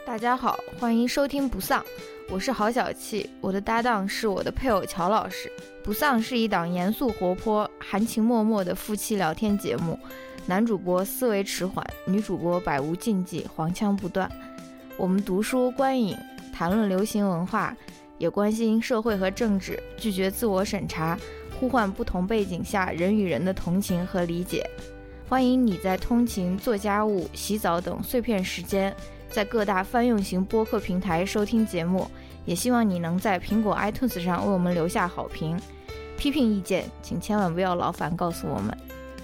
大家好，欢迎收听不丧，我是郝小气，我的搭档是我的配偶乔老师。不丧是一档严肃活泼、含情脉脉的夫妻聊天节目，男主播思维迟缓，女主播百无禁忌，黄腔不断。我们读书观影，谈论流行文化，也关心社会和政治，拒绝自我审查，呼唤不同背景下人与人的同情和理解。欢迎你在通勤、做家务、洗澡等碎片时间在各大泛用型播客平台收听节目，也希望你能在苹果 iTunes 上为我们留下好评。批评意见请千万不要劳烦告诉我们。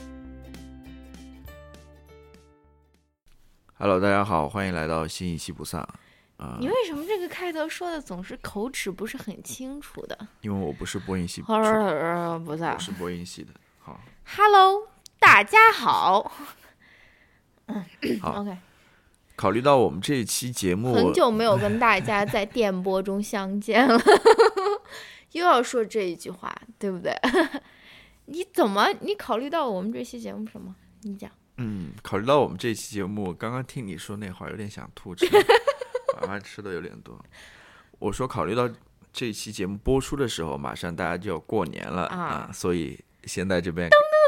Hello， 大家好，欢迎来到新一期不丧。 你为什么这个开头说的总是口齿不是很清楚的？ 因为我不是播音系， 不是， 我是播音系的。好 ，Hello， 大家好。 好 ，OK。 考虑到我们这一期节目很久没有跟大家在电波中相见了，又要说这一句话，对不对？你考虑到我们这期节目什么？你讲。 考虑到我们这期节目，刚刚听你说那会儿有点想吐，晚饭吃的有点多。我说考虑到这期节目播出的时候，马上大家就要过年了啊，所以现在这边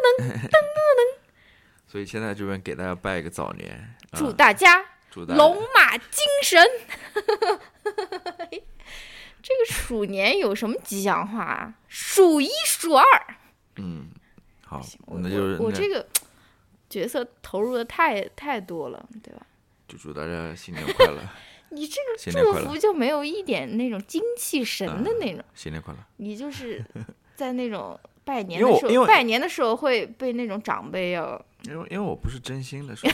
所以现在这边给大家拜一个早年， 祝大家龙马精神。这个鼠年有什么吉祥话啊？数一数二。 好，那就是我这个角色投入的太多了，对吧？ 就祝大家新年快乐。 你这个祝福就没有一点那种精气神的那种。 新年快乐。 你就是在那种拜年的时候，拜年的时候会被那种长辈要。 因为我不是真心的说。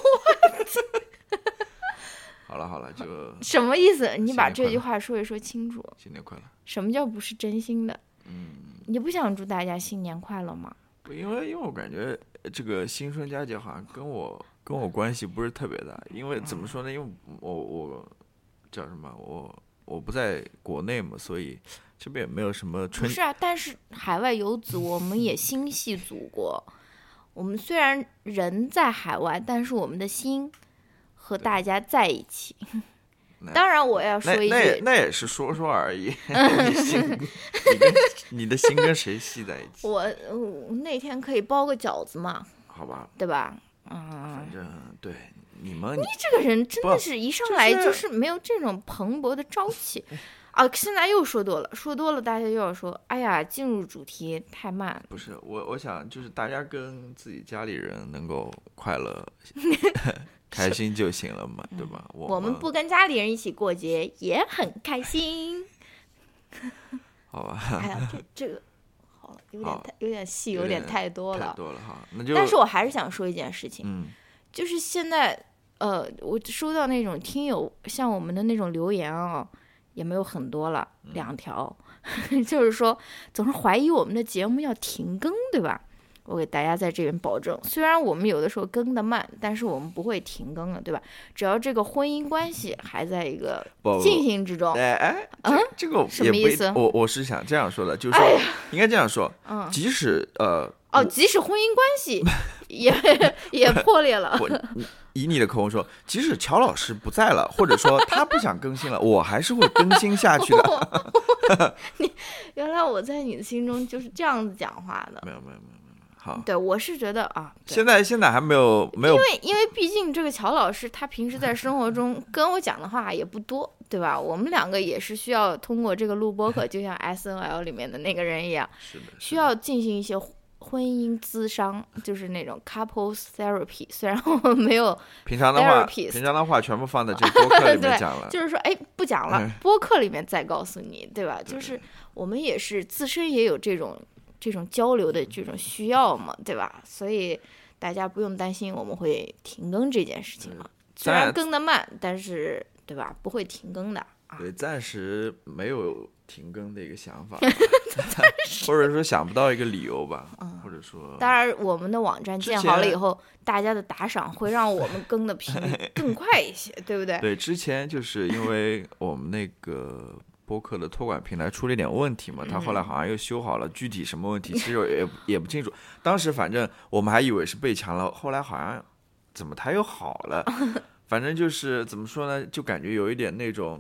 好了，就什么意思？你把这句话说一说清楚。 新年快乐。 什么叫不是真心的？你不想祝大家新年快乐吗？ 因为我感觉这个新春佳节好像跟我关系不是特别大，因为怎么说呢？因为我叫什么？我不在国内嘛，所以这边也没有什么春。 不是啊，但是海外游子，我们也心系祖国。我们虽然人在海外，但是我们的心和大家在一起。当然，我要说一句， 那也是说而已。你的心跟谁系在一起？ 我那天可以包个饺子嘛？ 好吧， 对吧？ 反正对你这个人真的是一上来就是没有这种蓬勃的朝气。现在又说多了，大家又要说，哎呀，进入主题太慢。 不是我想就是大家跟自己家里人能够快乐开心就行了嘛，对吧？ 我们不跟家里人一起过节也很开心。 好吧。 哎呀，这个好了，有点细，有点太多了。 好，那就。 但是我还是想说一件事情，就是现在我收到那种听友像我们的那种留言也没有很多了，2条，就是说总是怀疑我们的节目要停更，对吧？我给大家在这边保证，虽然我们有的时候更得慢，但是我们不会停更的，对吧？只要这个婚姻关系还在一个进行之中。 这个什么意思？ 我是想这样说的，就是说应该这样说，即使即使婚姻关系也破裂了。 以你的口吻说，即使乔老师不在了，或者说他不想更新了，我还是会更新下去的。 原来我在你的心中就是这样子讲话的。 没有。好， 对，我是觉得现在还没有， 因为毕竟这个乔老师他平时在生活中跟我讲的话也不多，对吧？我们2个也是需要通过这个录播课，就像 SNL 里面的那个人一样，需要进行一些婚姻咨商，就是那种 couples therapy。虽然我们没有平常的话全部放在这播客里面讲了。 就是说不讲了，播客里面再告诉你，对吧？就是我们也是自身也有这种交流的这种需要嘛，对吧？所以大家不用担心我们会停更这件事情了。虽然更得慢，但是对吧，不会停更的。 对，暂时没有停更的一个想法，或者说想不到一个理由吧，或者说。 当然，我们的网站建好了以后，大家的打赏会让我们更的频率更快一些，对不对？ 对，之前就是因为我们那个播客的托管平台出了一点问题嘛，他后来好像又修好了，具体什么问题其实也不清楚。当时反正我们还以为是被抢了，后来好像怎么他又好了， 反正就是怎么说呢，就感觉有一点那种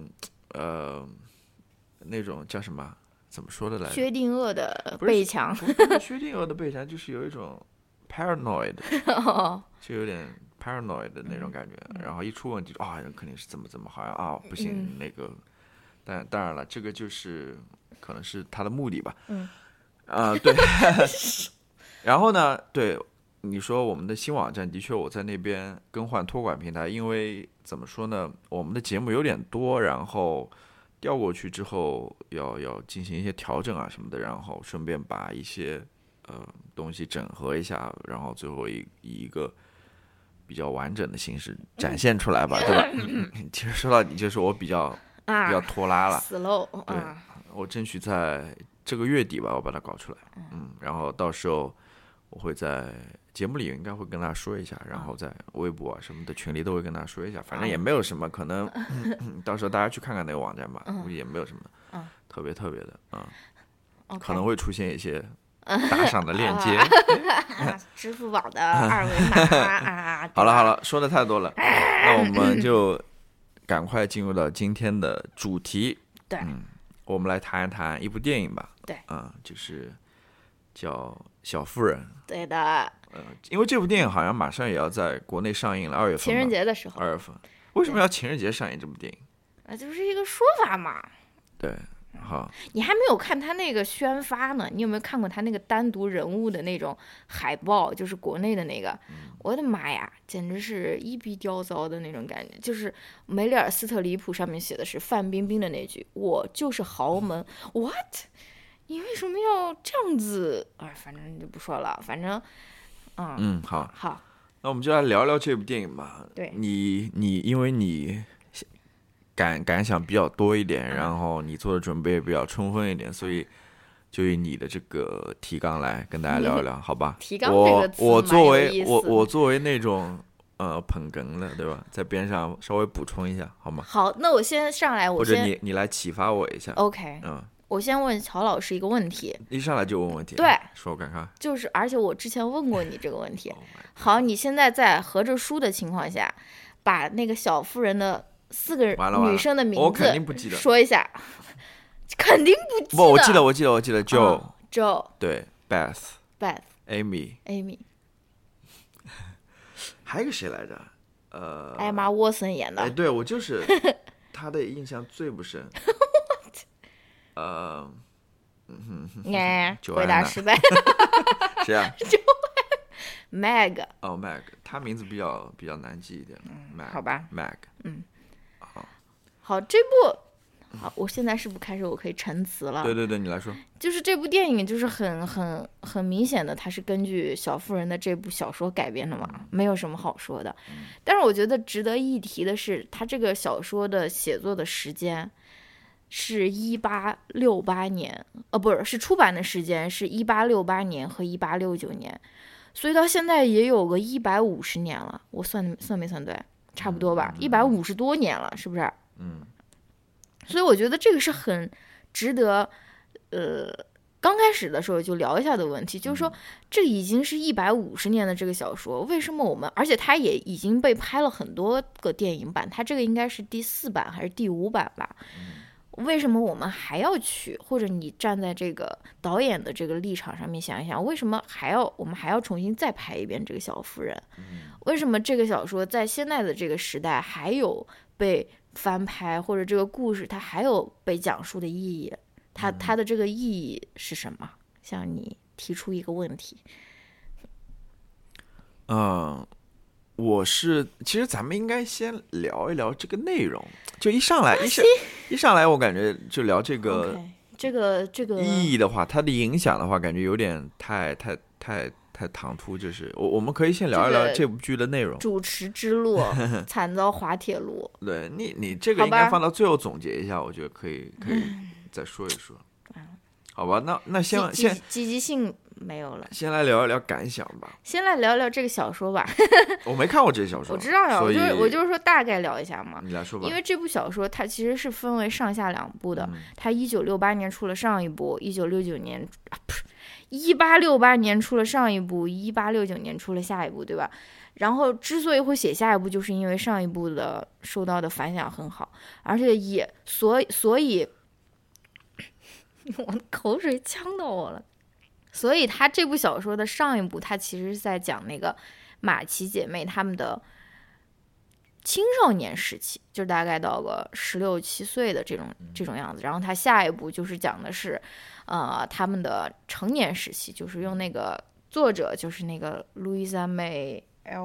那种叫什么？怎么说的来着？ 薛定谔的背墙。 不是薛定谔的背墙，就是有一种 paranoid， 就有点 paranoid 的那种感觉。然后一出问题，肯定是怎么好像不行那个。但当然了，这个就是可能是他的目的吧。对。然后呢，对你说我们的新网站，的确我在那边更换托管平台，因为怎么说呢，我们的节目有点多，然后调过去之后要进行一些调整啊什么的，然后顺便把一些东西整合一下，然后最后以一个比较完整的形式展现出来吧，对吧？其实说到底就是我比较拖拉了 ，slow。 对，我争取在这个月底吧，我把它搞出来。然后到时候我会在节目里应该会跟大家说一下，然后在微博啊什么的群里都会跟大家说一下，反正也没有什么，可能到时候大家去看看那个网站吧，估计也没有什么特别的可能会出现一些打赏的链接， 支付宝的二维码好了，说的太多了，那我们就赶快进入到今天的主题。 对， 我们来谈一谈一部电影吧。 对， 就是叫《小妇人》。 对的。 因为这部电影好像马上也要在国内上映了，2月份。 情人节的时候。 2月份。为什么要情人节上映这部电影？ 就是一个说法嘛。 对。好， 你还没有看他那个宣发呢，你有没有看过他那个单独人物的那种海报，就是国内的那个？我的妈呀，简直是一逼雕糟的那种感觉，就是梅丽尔·斯特里普上面写的是范冰冰的那句我就是豪门。 What？ 你为什么要这样子？反正就不说了，反正好， 那我们就来聊聊这部电影吧。 对， 你因为你感想比较多一点，然后你做的准备也比较充分一点，所以就以你的这个提纲来跟大家聊一聊，好吧？ 提纲这个词我作为那种捧哏的，对吧？在边上稍微补充一下，好吗？ 好，那我先上来， 或者你来启发我一下。 OK，我先问乔老师一个问题。 一上来就问问题？ 对， 说我看看。 就是，而且我之前问过你这个问题。好，你现在在合着书的情况下，把那个小妇人的4个女生的名字我肯定不记得， 说一下。肯定不记得。 不，我记得 Joe、对 Beth、Amy， 还有一个谁来着？ 艾玛沃森演的。 对，我就是他的印象最不深。 回答失败。 谁啊 ？Meg。 Meg， 他名字比较难记一点。 好吧。 Meg。 好，这部。好，我现在是不是开始我可以陈词了？ 对，你来说。 就是这部电影就是很明显的，它是根据《小妇人》的这部小说改编的嘛，没有什么好说的。但是我觉得值得一提的是，它这个小说的写作的时间是1868年，是出版的时间是1868年和1869年，所以到现在也有个150年了。我算没算对？差不多吧，150多年了，是不是？所以我觉得这个是很值得，刚开始的时候就聊一下的问题，就是说这已经是150年的这个小说，为什么而且它也已经被拍了很多个电影版，它这个应该是第4版还是第5版吧？为什么我们还要去？或者你站在这个导演的这个立场上面想一想，为什么我们还要重新再拍一遍这个小妇人？为什么这个小说在现在的这个时代还有被翻拍，或者这个故事它还有被讲述的意义？它的这个意义是什么？向你提出一个问题。 其实咱们应该先聊一聊这个内容。就一上来，我感觉就聊这个这个意义的话，它的影响的话，感觉有点太唐突。就是我们可以先聊一聊这部剧的内容。 主持之路，惨遭滑铁卢。 对，你这个应该放到最后总结一下，我觉得可以再说一说。好吧，那先积极性没有了， 先来聊一聊感想吧。 先来聊聊这个小说吧。 我没看过这个小说。 我知道呀，我就是说大概聊一下嘛。 你来说吧。 因为这部小说它其实是分为上下2部的。它1968年出了上一部，1969年 1868年出了上一部，1869年出了下一部，对吧？然后之所以会写下一部，就是因为上一部的受到的反响很好，而且也所以我的口水呛到我了。所以他这部小说的上一部，他其实是在讲那个马奇姐妹她们的青少年时期，就大概到个16、17岁的这种样子。然后他下一部就是讲的是，他们的成年时期，就是用那个作者就是那个 Louisa May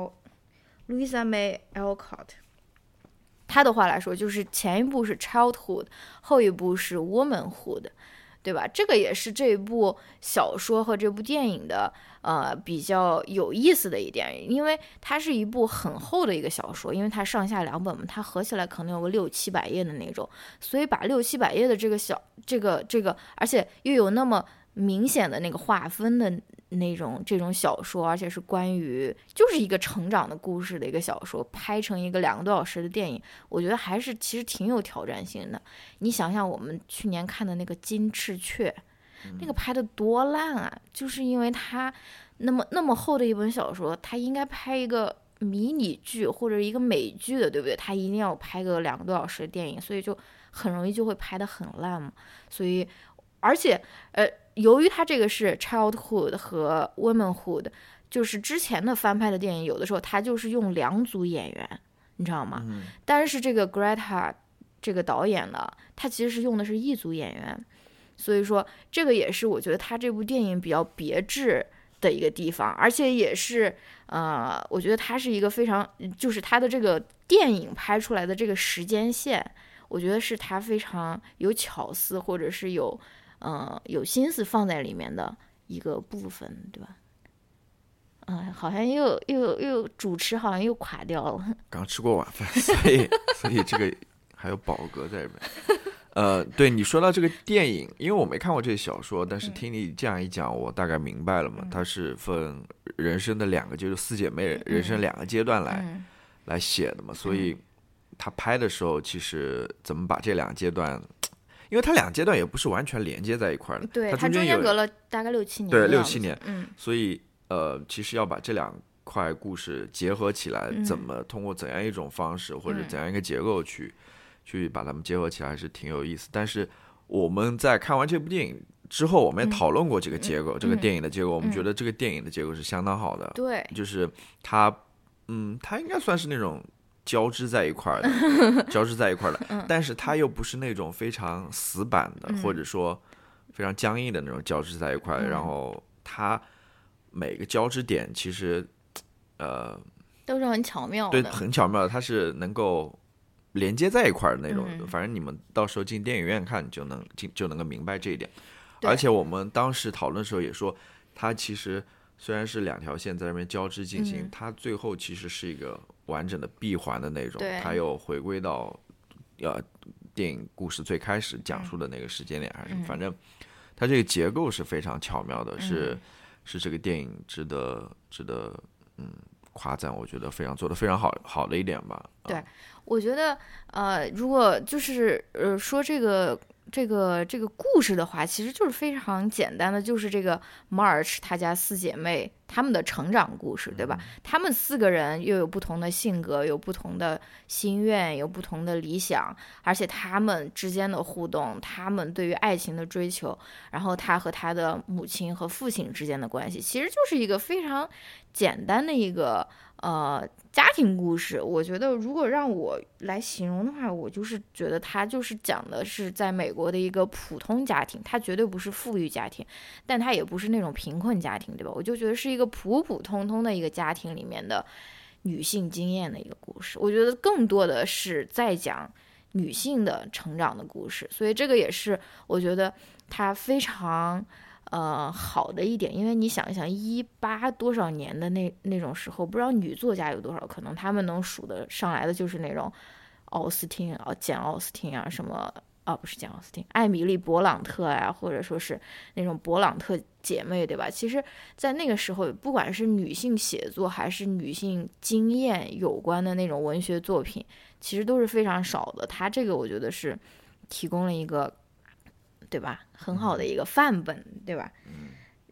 Alcott， 他的话来说，就是前一部是 Childhood， 后一部是 Womanhood。对吧？这个也是这部小说和这部电影的比较有意思的一点，因为它是一部很厚的一个小说，因为它上下两本嘛，它合起来可能有个600、700页的那种，所以把600、700页的这个，而且又有那么明显的那个划分的这种小说，而且是关于就是一个成长的故事的一个小说，拍成一个2个多小时的电影，我觉得还是其实挺有挑战性的。你想想我们去年看的那个金翅雀，那个拍的多烂啊，就是因为它那么厚的一本小说，它应该拍一个迷你剧或者一个美剧的，对不对？它一定要拍个2个多小时的电影，所以就很容易就会拍得很烂嘛。所以而且由于它这个是 Childhood 和 Womanhood， 就是之前的翻拍的电影，有的时候它就是用2组演员，你知道吗？但是这个 Greta 这个导演呢，他其实是用的是1组演员，所以说这个也是我觉得他这部电影比较别致的一个地方，而且也是我觉得它是一个非常，就是它的这个电影拍出来的这个时间线，我觉得是它非常有巧思或者是有心思放在里面的一个部分，对吧？好像又主持好像又垮掉了。 刚吃过晚饭，所以这个还有饱嗝在里面。对，你说到这个电影，因为我没看过这个小说，但是听你这样一讲，我大概明白了嘛。它是分人生的2个，就是4姐妹人生2个阶段来写的嘛，所以他拍的时候，其实怎么把这2个阶段，因为它2个阶段也不是完全连接在一块的， 对，它中间隔了大概6、7年， 对，6、7年，所以其实要把这2块故事结合起来，怎么通过怎样一种方式或者怎样一个结构去把它们结合起来，还是挺有意思。但是我们在看完这部电影之后，我们也讨论过这个结构，这个电影的结构，我们觉得这个电影的结构是相当好的。 对， 就是它应该算是那种交织在一块的，但是它又不是那种非常死板的，或者说非常僵硬的那种交织在一块，然后它每个交织点其实都是很巧妙的， 对，很巧妙的，它是能够连接在一块的那种。反正你们到时候进电影院看就能够明白这一点。而且我们当时讨论的时候也说，它其实虽然是2条线在那边交织进行，它最后其实是一个完整的闭环的那种，它又回归到电影故事最开始讲述的那个时间点，还是反正它这个结构是非常巧妙的，是这个电影值得夸赞，我觉得做得非常好的一点吧。 对，我觉得如果就是说这个故事的话，其实就是非常简单的，就是这个 March 她家4姐妹她们的成长故事，对吧？她们4个人又有不同的性格，有不同的心愿，有不同的理想，而且她们之间的互动，她们对于爱情的追求，然后她和她的母亲和父亲之间的关系，其实就是一个非常简单的一个家庭故事。我觉得如果让我来形容的话，我就是觉得它就是讲的是在美国的一个普通家庭，它绝对不是富裕家庭，但它也不是那种贫困家庭，对吧？我就觉得是一个普普通通的一个家庭里面的女性经验的一个故事。我觉得更多的是在讲女性的成长的故事，所以这个也是我觉得它非常好的一点。因为你想一想18多少年的那种时候，不知道女作家有多少，可能他们能数得上来的就是那种简奥斯汀啊，什么不是简奥斯汀，艾米丽勃朗特呀，或者说是那种勃朗特姐妹，对吧？其实在那个时候，不管是女性写作还是女性经验有关的那种文学作品，其实都是非常少的。它这个我觉得是提供了一个，对吧，很好的一个范本，对吧？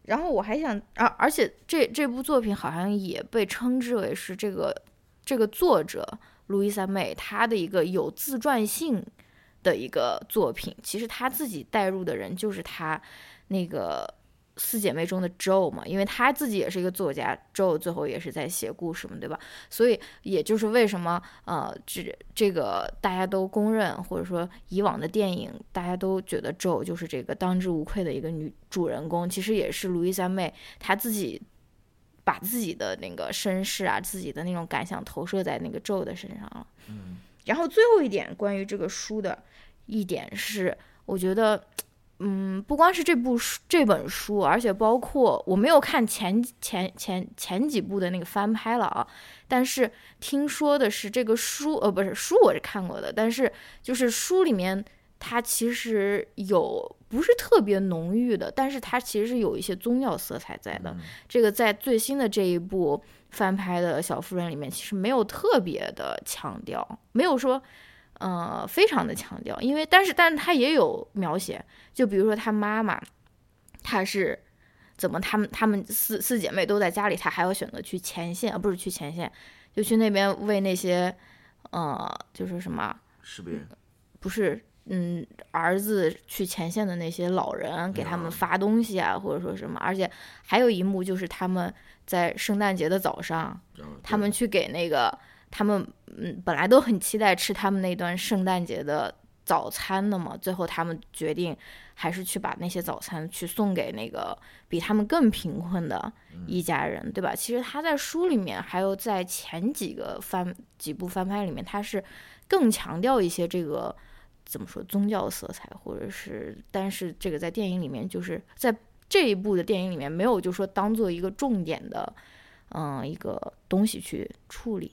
然后我还想而且这部作品好像也被称之为是这个作者路易莎妹她的一个有自传性的一个作品。其实她自己带入的人就是她那个四姐妹中的 Jo 嘛，因为她自己也是一个作家 ，Jo 最后也是在写故事嘛，对吧？所以也就是为什么这个大家都公认，或者说以往的电影大家都觉得 Jo 就是这个当之无愧的一个女主人公，其实也是路易莎妹她自己把自己的那个身世啊，自己的那种感想投射在那个 Jo 的身上了。然后最后一点关于这个书的一点是，我觉得。不光是这本书，而且包括我没有看前几部的那个翻拍了啊，但是听说的是这个书不是书我是看过的，但是就是书里面它其实有不是特别浓郁的，但是它其实是有一些宗教色彩在的。这个在最新的这一部翻拍的小妇人里面其实没有特别的强调，没有说非常的强调，因为但是他也有描写，就比如说他妈妈，她是怎么他们四姐妹都在家里，她还要选择去前线，不是去前线，就去那边为那些就是什么士兵， 不是儿子去前线的那些老人给他们发东西啊，或者说什么，而且还有一幕就是他们在圣诞节的早上，他们去给那个。他们本来都很期待吃他们那段圣诞节的早餐的嘛，最后他们决定还是去把那些早餐去送给那个比他们更贫困的一家人，对吧？其实他在书里面还有在前几部翻拍里面，他是更强调一些这个怎么说宗教色彩，或者是但是这个在电影里面就是在这一部的电影里面没有就说当做一个重点的一个东西去处理。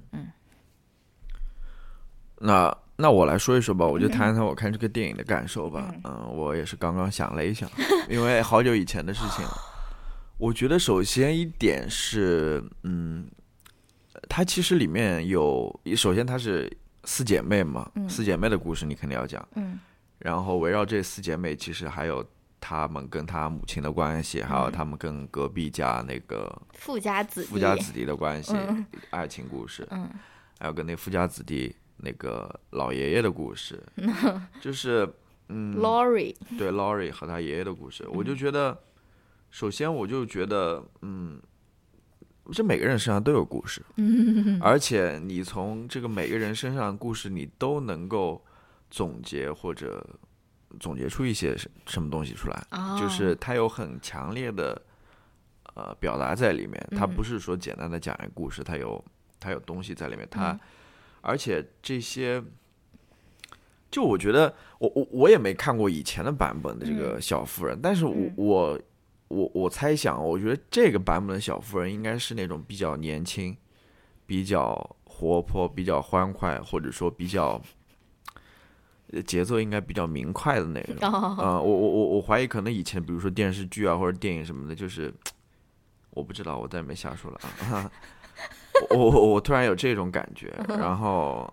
那我来说一说吧，我就谈一谈我看这个电影的感受吧。我也是刚刚想了一想，因为好久以前的事情了。我觉得首先一点是，它其实里面首先它是四姐妹嘛，四姐妹的故事你肯定要讲，然后围绕这四姐妹，其实还有他们跟他母亲的关系，还有他们跟隔壁家那个富家子弟的关系，爱情故事，还有跟那富家子弟那个老爷爷的故事，就是 Laurie 对 Laurie 和他爷爷的故事，我就觉得，首先我就觉得，这每个人身上都有故事，而且你从这个每个人身上的故事，你都能够总结出一些什么东西出来，就是它有很强烈的表达在里面，它不是说简单的讲一个故事，它有东西在里面，而且这些，就我觉得我也没看过以前的版本的这个小妇人，但是我猜想，我觉得这个版本的小妇人应该是那种比较年轻、比较活泼、比较欢快，或者说比较节奏应该比较明快的那种。我怀疑可能以前比如说电视剧啊或者电影什么的，就是我不知道，我再没瞎说了啊。我突然有这种感觉，然后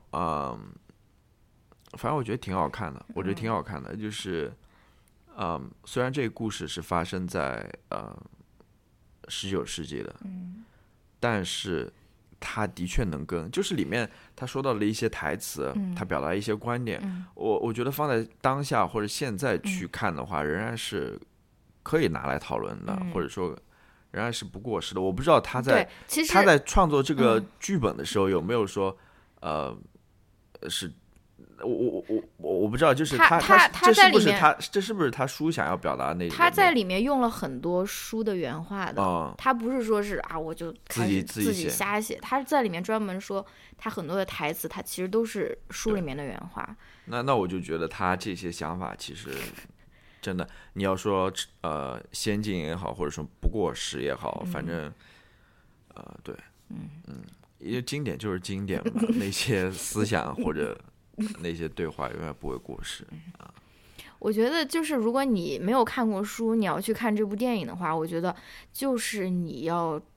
反正我觉得挺好看的，就是虽然这个故事是发生在19世纪的，但是他的确能就是里面他说到了一些台词，他表达一些观点，我觉得放在当下或者现在去看的话，仍然是可以拿来讨论的，或者说仍然是不过时的。我不知道他在创作这个剧本的时候有没有说是我不知道，就是他这是不是他书想要表达的那种？ 他在里面用了很多书的原话的，他不是说是我就开始自己瞎写，他在里面专门说他很多的台词，他其实都是书里面的原话。 那我就觉得他这些想法其实真的，你要说先进也好，或者说不过时也好，反正对，因为经典就是经典嘛，那些思想或者那些对话永远不会过时啊。 我觉得就是如果你没有看过书，你要去看这部电影的话，我觉得就是你要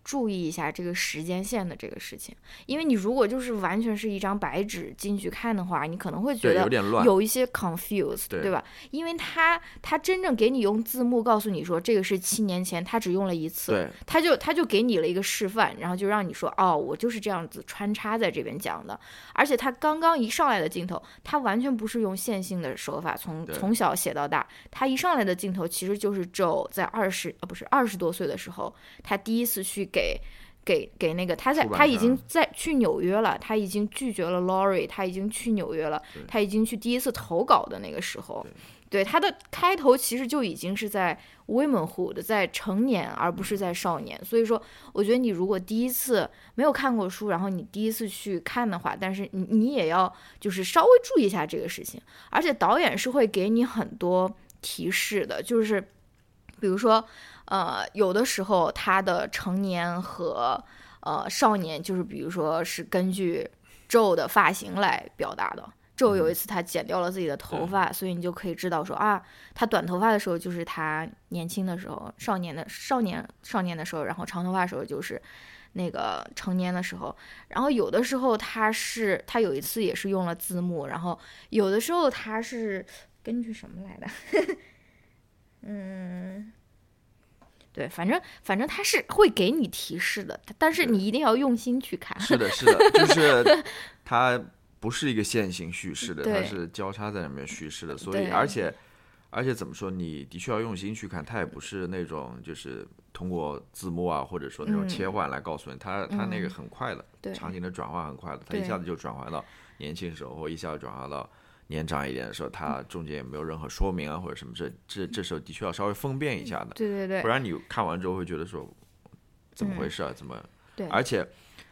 注意一下这个时间线的这个事情，因为你如果就是完全是一张白纸进去看的话，你可能会觉得有一些 confused， 对吧？因为他真正给你用字幕告诉你说这个是7年前，他只用了一次，他就给你了一个示范，然后就让你说哦，我就是这样子穿插在这边讲的。而且他刚刚一上来的镜头，他完全不是用线性的手法从小写到大，他一上来的镜头其实就是 Joe 在20多岁的时候，他第一次去给那个他已经去纽约了，他已经拒绝了 Lori， 他已经去纽约了，他已经去第一次投稿的那个时候，对他的开头其实就已经是在 womanhood， 在成年而不是在少年。所以说我觉得你如果第一次没有看过书，然后你第一次去看的话，但是你也要就是稍微注意一下这个事情，而且导演是会给你很多提示的，就是比如说有的时候他的成年和少年，就是比如说是根据 Joe 的发型来表达的。Joe 有一次他剪掉了自己的头发，所以你就可以知道说啊，他短头发的时候就是他年轻的时候，少年的时候，然后长头发的时候就是那个成年的时候。然后有的时候他有一次也是用了字幕，然后有的时候他是根据什么来的对，反正他是会给你提示的，但是你一定要用心去看。 是的，就是他不是一个线性叙事的，它是交叉在里面叙事的，所以而且怎么说，你的确要用心去看，它也不是那种就是通过字幕啊或者说那种切换来告诉你，它那个很快的，场景的转换很快的，它一下子就转换到年轻时候，或一下子转换到年长一点的时候，它中间也没有任何说明啊或者什么，这时候的确要稍微分辨一下的， 对， 不然你看完之后会觉得说怎么回事啊，怎么，而且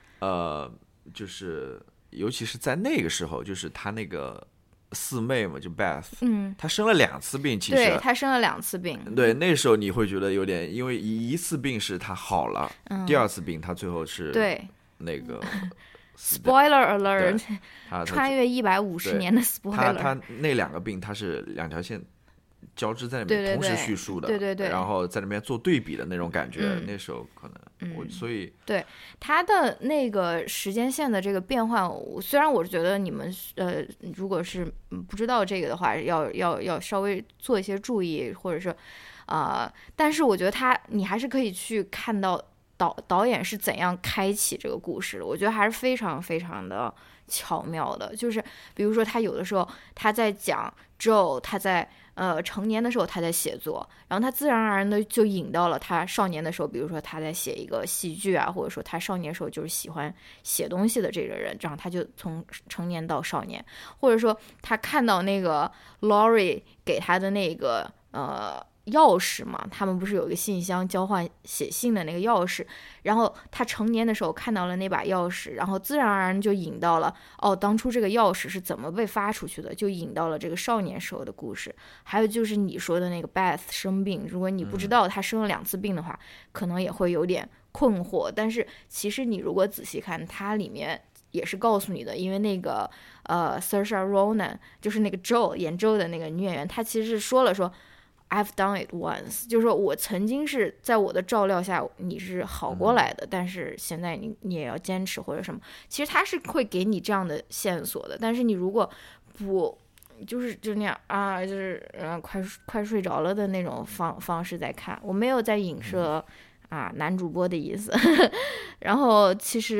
就是尤其是在那个时候，就是他那个四妹嘛，就 Beth，她生了2次病，其实对，她生了2次病， 对，那时候你会觉得有点，因为一次病是她好了，第2次病她最后是对那个 spoiler alert， 穿越150年的 spoiler， 他那2个病，他是2条线交织在那边同时叙述的， 对， 然后在那边做对比的那种感觉，那时候可能所以对他的那个时间线的这个变换，虽然我觉得你们如果是不知道这个的话，要稍微做一些注意，或者是但是我觉得你还是可以去看到导演是怎样开启这个故事的，我觉得还是非常非常的巧妙的。就是比如说他有的时候他在讲 Joe， 他在成年的时候他在写作，然后他自然而然的就引到了他少年的时候，比如说他在写一个戏剧啊，或者说他少年的时候就是喜欢写东西的这个人，这样他就从成年到少年，或者说他看到那个 Lori 给他的那个钥匙嘛，他们不是有一个信箱交换写信的那个钥匙，然后他成年的时候看到了那把钥匙，然后自然而然就引到了当初这个钥匙是怎么被发出去的，就引到了这个少年时候的故事。还有就是你说的那个 Beth 生病，如果你不知道他生了2次病的话，可能也会有点困惑，但是其实你如果仔细看，它里面也是告诉你的，因为那个Saoirse Ronan 就是那个 Joe 演 Joe 的那个女演员，她其实是说I've done it once， 就是说我曾经是在我的照料下你是好过来的，但是现在你也要坚持或者什么，其实他是会给你这样的线索的。但是你如果不就那样啊，就是快睡着了的那种方式在看，我没有在影射男主播的意思然后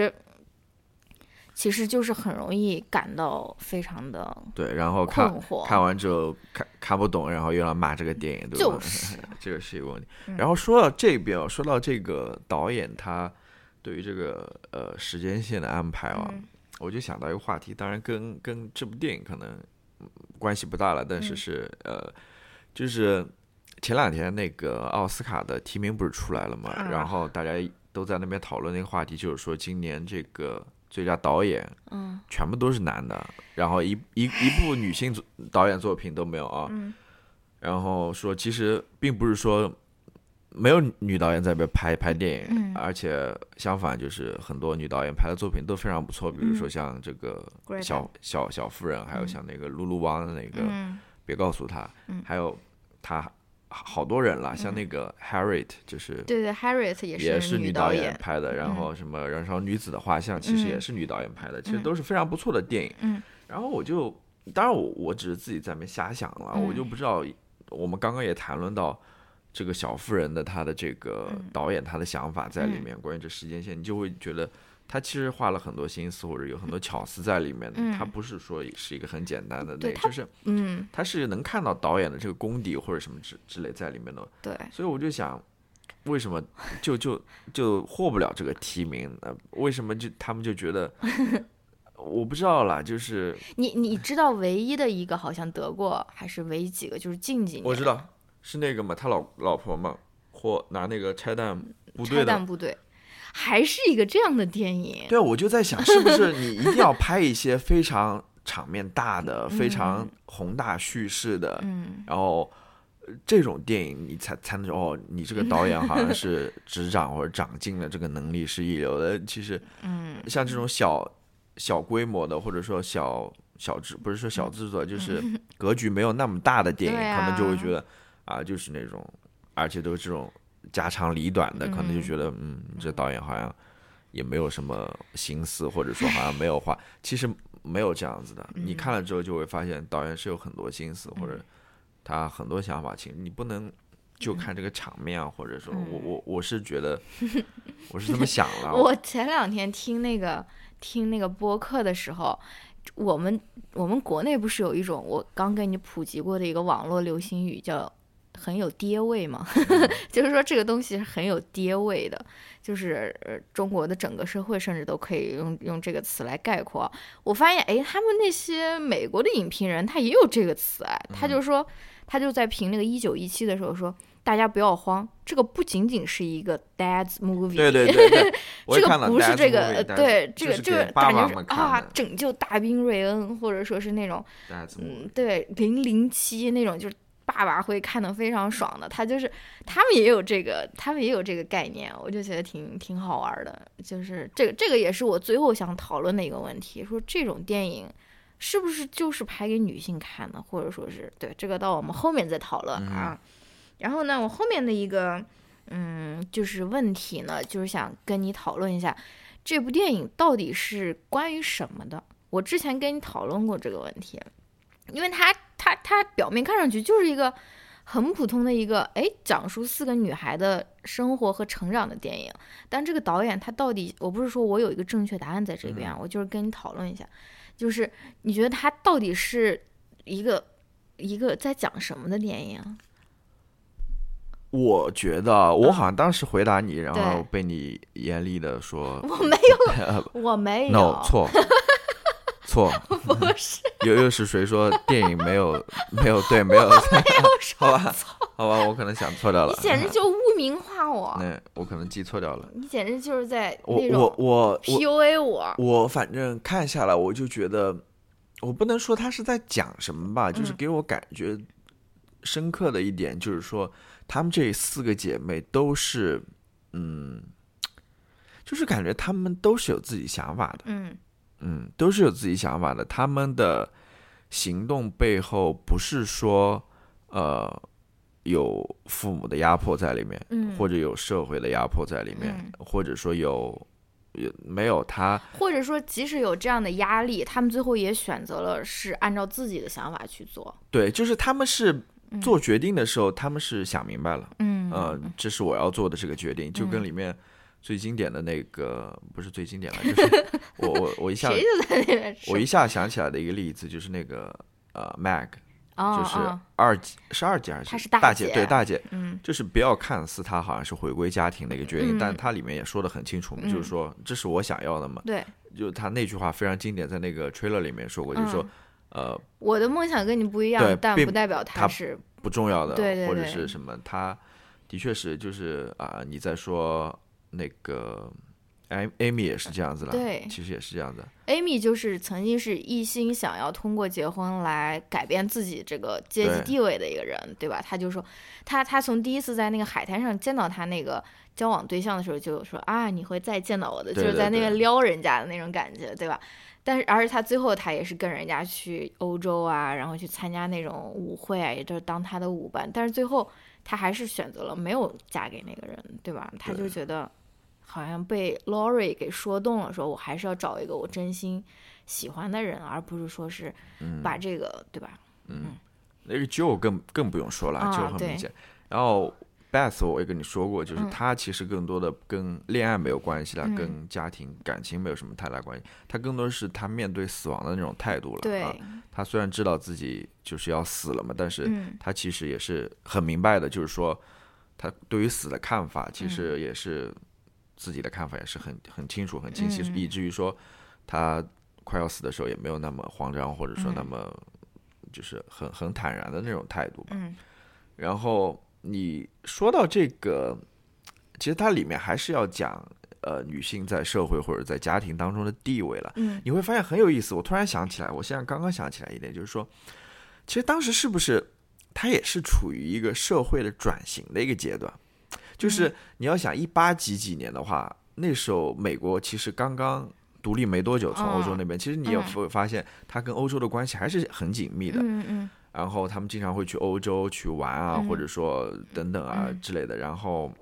其实就是很容易感到非常的对，然后看完之后看不懂，然后又要骂这个电影，对吧？ 就是这个是一个问题。然后说到这边，说到这个导演他对于这个时间线的安排我就想到一个话题，当然跟这部电影可能关系不大了，但是就是前2天那个奥斯卡的提名不是出来了嘛，然后大家都在那边讨论那个话题，就是说今年这个最佳导演全部都是男的，然后一部女性导演作品都没有啊，然后说其实并不是说没有女导演在这边拍电影，而且相反就是很多女导演拍的作品都非常不错，比如说像这个小妇人，还有像那个露露王的那个别告诉他，还有他好多人了，像那个 Harriet 就是对对 Harriet 也是女导演拍的，然后什么燃烧女子的画像其实也是女导演拍的，其实都是非常不错的电影。然后当然我只是自己在那边瞎想了，我就不知道，我们刚刚也谈论到这个小妇人的他的这个导演他的想法在里面，关于这时间线，你就会觉得他其实花了很多心思，或者有很多巧思在里面的，他不是说是一个很简单的那个，就是他是能看到导演的这个功底或者什么之类在里面的。 对， 所以我就想，为什么就获不了这个提名？为什么他们就觉得？我不知道啦，就是你知道唯一的一个好像得过，还是唯一几个，就是近几年我知道是那个嘛，他老婆嘛，或拿那个拆弹部队的拆弹部队，还是一个这样的电影。 对，我就在想，是不是你一定要拍一些非常场面大的、非常宏大叙事的，然后这种电影你才能说你这个导演好像是执掌或者长进的这个能力是一流的。其实，像这种小规模的，或者说不是说小制作，就是格局没有那么大的电影，他们就会觉得就是那种，而且都是这种家长里短的，可能就觉得这导演好像也没有什么心思，或者说好像没有画，其实没有这样子的。你看了之后就会发现，导演是有很多心思，或者他很多想法，其实你不能就看这个场面啊，或者说我是觉得我是这么想了。 我前两天听那个播客的时候，我们国内不是有一种我刚跟你普及过的一个网络流行语叫很有爹味嘛，就是说这个东西是很有爹味的，就是中国的整个社会甚至都可以用这个词来概括。我发现他们那些美国的影评人他也有这个词他就说他就在评那个1917的时候说，大家不要慌，这个不仅仅是一个 dad's movie， 对， 这个不是这个对这个感觉是拯救大兵瑞恩，或者说是那种对007那种，就是爸爸会看得非常爽的。他们也有这个概念，我就觉得挺好玩的。就是这个也是我最后想讨论的一个问题，说这种电影是不是就是拍给女性看的，或者说是对这个到我们后面再讨论啊。然后呢，我后面的一个就是问题呢，就是想跟你讨论一下这部电影到底是关于什么的。我之前跟你讨论过这个问题，因为它表面看上去就是一个很普通的一个讲述4个女孩的生活和成长的电影，但这个导演他到底，我不是说我有一个正确答案在这边，我就是跟你讨论一下，就是你觉得他到底是一个在讲什么的电影？ 我觉得我好像当时回答你，然后被你严厉的说我没有 no 错不是又是谁说电影没有对没有好吧，我可能想错掉了。 你简直就污名化我。 我可能记错掉了。 你简直就是在那种我 PUA 我反正看下来我就觉得，我不能说他是在讲什么吧，就是给我感觉深刻的一点就是说，她们这4个姐妹都是就是感觉她们都是有自己想法的。都是有自己想法的。他们的行动背后不是说有父母的压迫在里面，或者有社会的压迫在里面，或者说没有他， 或者说即使有这样的压力，他们最后也选择了是按照自己的想法去做。 对，就是他们是做决定的时候，他们是想明白了，这是我要做的这个决定，就跟里面最经典的那个，不是最经典了，就是我一下谁就在那边我一下想起来的一个例子，就是那个Meg，就是二姐还是她是大姐？ 对，大姐，就是不要看似她好像是回归家庭的一个决定，但她里面也说得很清楚，就是说这是我想要的嘛。 对， 就她那句话非常经典，在那个 trailer 里面说过，就是说我的梦想跟你不一样，但不代表它是不重要的， 对， 或者是什么，她的确是就是你在说那个 Amy 也是这样子了， 对， 其实也是这样的。 Amy 就是曾经是一心想要通过结婚来改变自己这个阶级地位的一个人， 对吧？他就说他从第一次在那个海滩上见到他那个交往对象的时候就说啊，你会再见到我的，就是在那边撩人家的那种感觉，对吧？但是而且他最后他也是跟人家去欧洲啊，然后去参加那种舞会啊，也就是当他的舞伴，但是最后他还是选择了没有嫁给那个人，对吧？他就觉得好像被 Lori 给说动了，说我还是要找一个我真心喜欢的人，而不是说是把这个，对吧？ 那个 Joe 更不用说了，Joe 很明显。然后 Beth 我也跟你说过，就是他其实更多的跟恋爱没有关系了，跟家庭感情没有什么太大关系，他更多是他面对死亡的那种态度了。 对， 他虽然知道自己就是要死了嘛，但是他其实也是很明白的，就是说他对于死的看法，其实也是自己的看法也是很清楚、很清晰，以至于说他快要死的时候也没有那么慌张，或者说那么就是很坦然的那种态度吧。然后你说到这个，其实它里面还是要讲女性在社会或者在家庭当中的地位了。你会发现很有意思。我突然想起来，我现在刚刚想起来一点，就是说，其实当时是不是它也是处于一个社会的转型的一个阶段？就是你要想18几年的话，那时候美国其实刚刚独立没多久，从欧洲那边，其实你也会发现它跟欧洲的关系还是很紧密的。然后他们经常会去欧洲去玩啊，或者说等等啊之类的。然后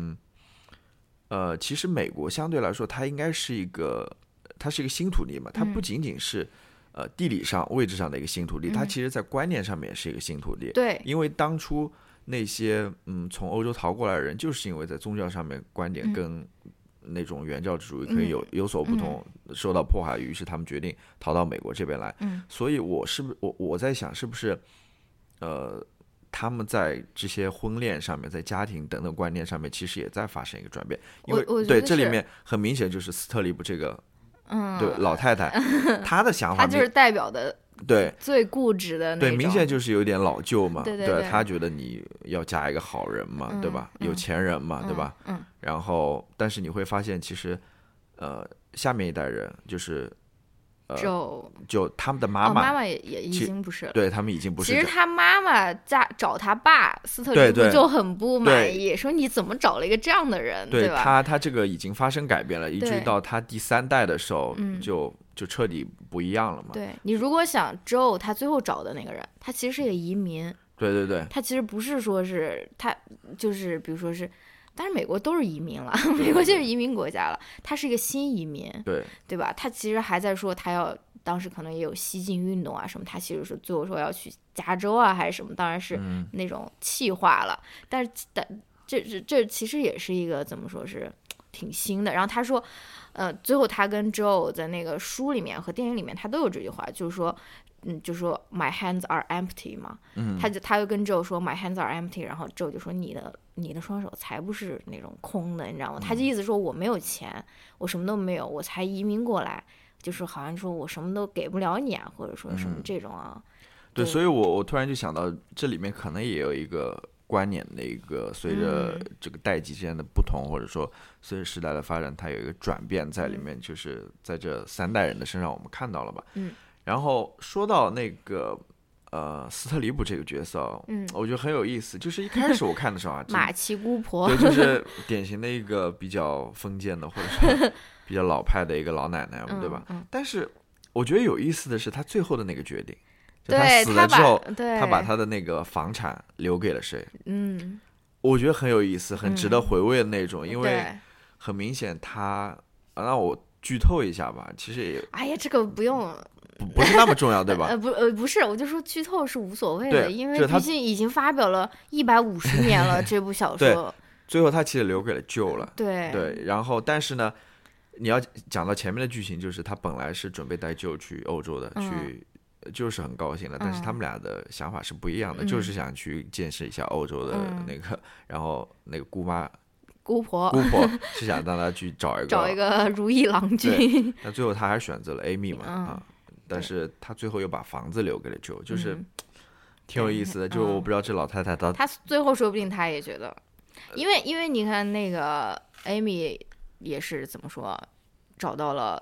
其实美国相对来说，它应该是一个新土地嘛，它不仅仅是地理上位置上的一个新土地，它其实在观念上面也是一个新土地。 对， 因为当初那些从欧洲逃过来的人，就是因为在宗教上面观点跟那种原教旨主义可以有所不同，受到迫害，于是他们决定逃到美国这边来。所以我在想，是不是他们在这些婚恋上面，在家庭等等观念上面，其实也在发生一个转变。因为对这里面很明显就是斯特里布这个对老太太，她的想法， 她就是代表的对最固执的那种， 对，明显就是有点老旧嘛。 对， 她觉得你要嫁一个好人嘛，对吧？有钱人嘛，对吧？然后，但是你会发现，其实，下面一代人就是，就他们的妈妈， 妈妈也已经不是了， 对他们已经不是。 其实他妈妈找他爸斯特里布就很不满意，说你怎么找了一个这样的人，对吧？他这个已经发生改变了，以至于到他第3代的时候，就彻底不一样了嘛。 对，你如果想Joe他最后找的那个人，他其实是一个移民， 对， 他其实不是说是他就是比如说是。但是美国都是移民了，美国就是移民国家了，他是一个新移民，对吧？他其实还在说他要，当时可能也有西进运动啊什么，他其实是最后说要去加州啊还是什么，当然是那种气话了。但是这其实也是一个怎么说是挺新的。然后他说，最后他跟 Joe 在那个书里面和电影里面他都有这句话，就是说。就说 My hands are empty 嘛，他就跟 Joe 说 My hands are empty， 然后 Joe 就说你的双手才不是那种空的，你知道吗？他就意思说我没有钱，我什么都没有，我才移民过来，就是好像说我什么都给不了你啊，或者说什么这种啊。 对，所以我突然就想到这里面可能也有一个观念的一个随着这个代际之间的不同，或者说随着时代的发展，它有一个转变在里面，就是在这3代人的身上我们看到了吧。然后说到那个斯特里布这个角色，我觉得很有意思。就是一开始我看的时候啊， 马奇姑婆， 对，就是典型的一个比较封建的或者说比较老派的一个老奶奶，对吧？但是我觉得有意思的是，她最后的那个决定，就她死了之后，她把她的那个房产留给了谁？我觉得很有意思，很值得回味的那种，因为很明显她，那我剧透一下吧，其实也， 哎呀，这个不用。 不是那么重要，对吧？ 不是，我就说剧透是无所谓的，因为毕竟已经发表了150年了这部小说。 最后他其实留给了Joe了， 对。 然后，但是呢，你要讲到前面的剧情，就是他本来是准备带Joe去欧洲的，就是很高兴的，但是他们俩的想法是不一样的，就是想去见识一下欧洲的那个，然后那个姑婆是想让他去找一个如意郎君， 那最后他还选择了 Amy 嘛，但是他最后又把房子留给了Joe，就是挺有意思的。就我不知道这老太太她最后说不定她也觉得，因为你看那个 Amy 也是怎么说，找到了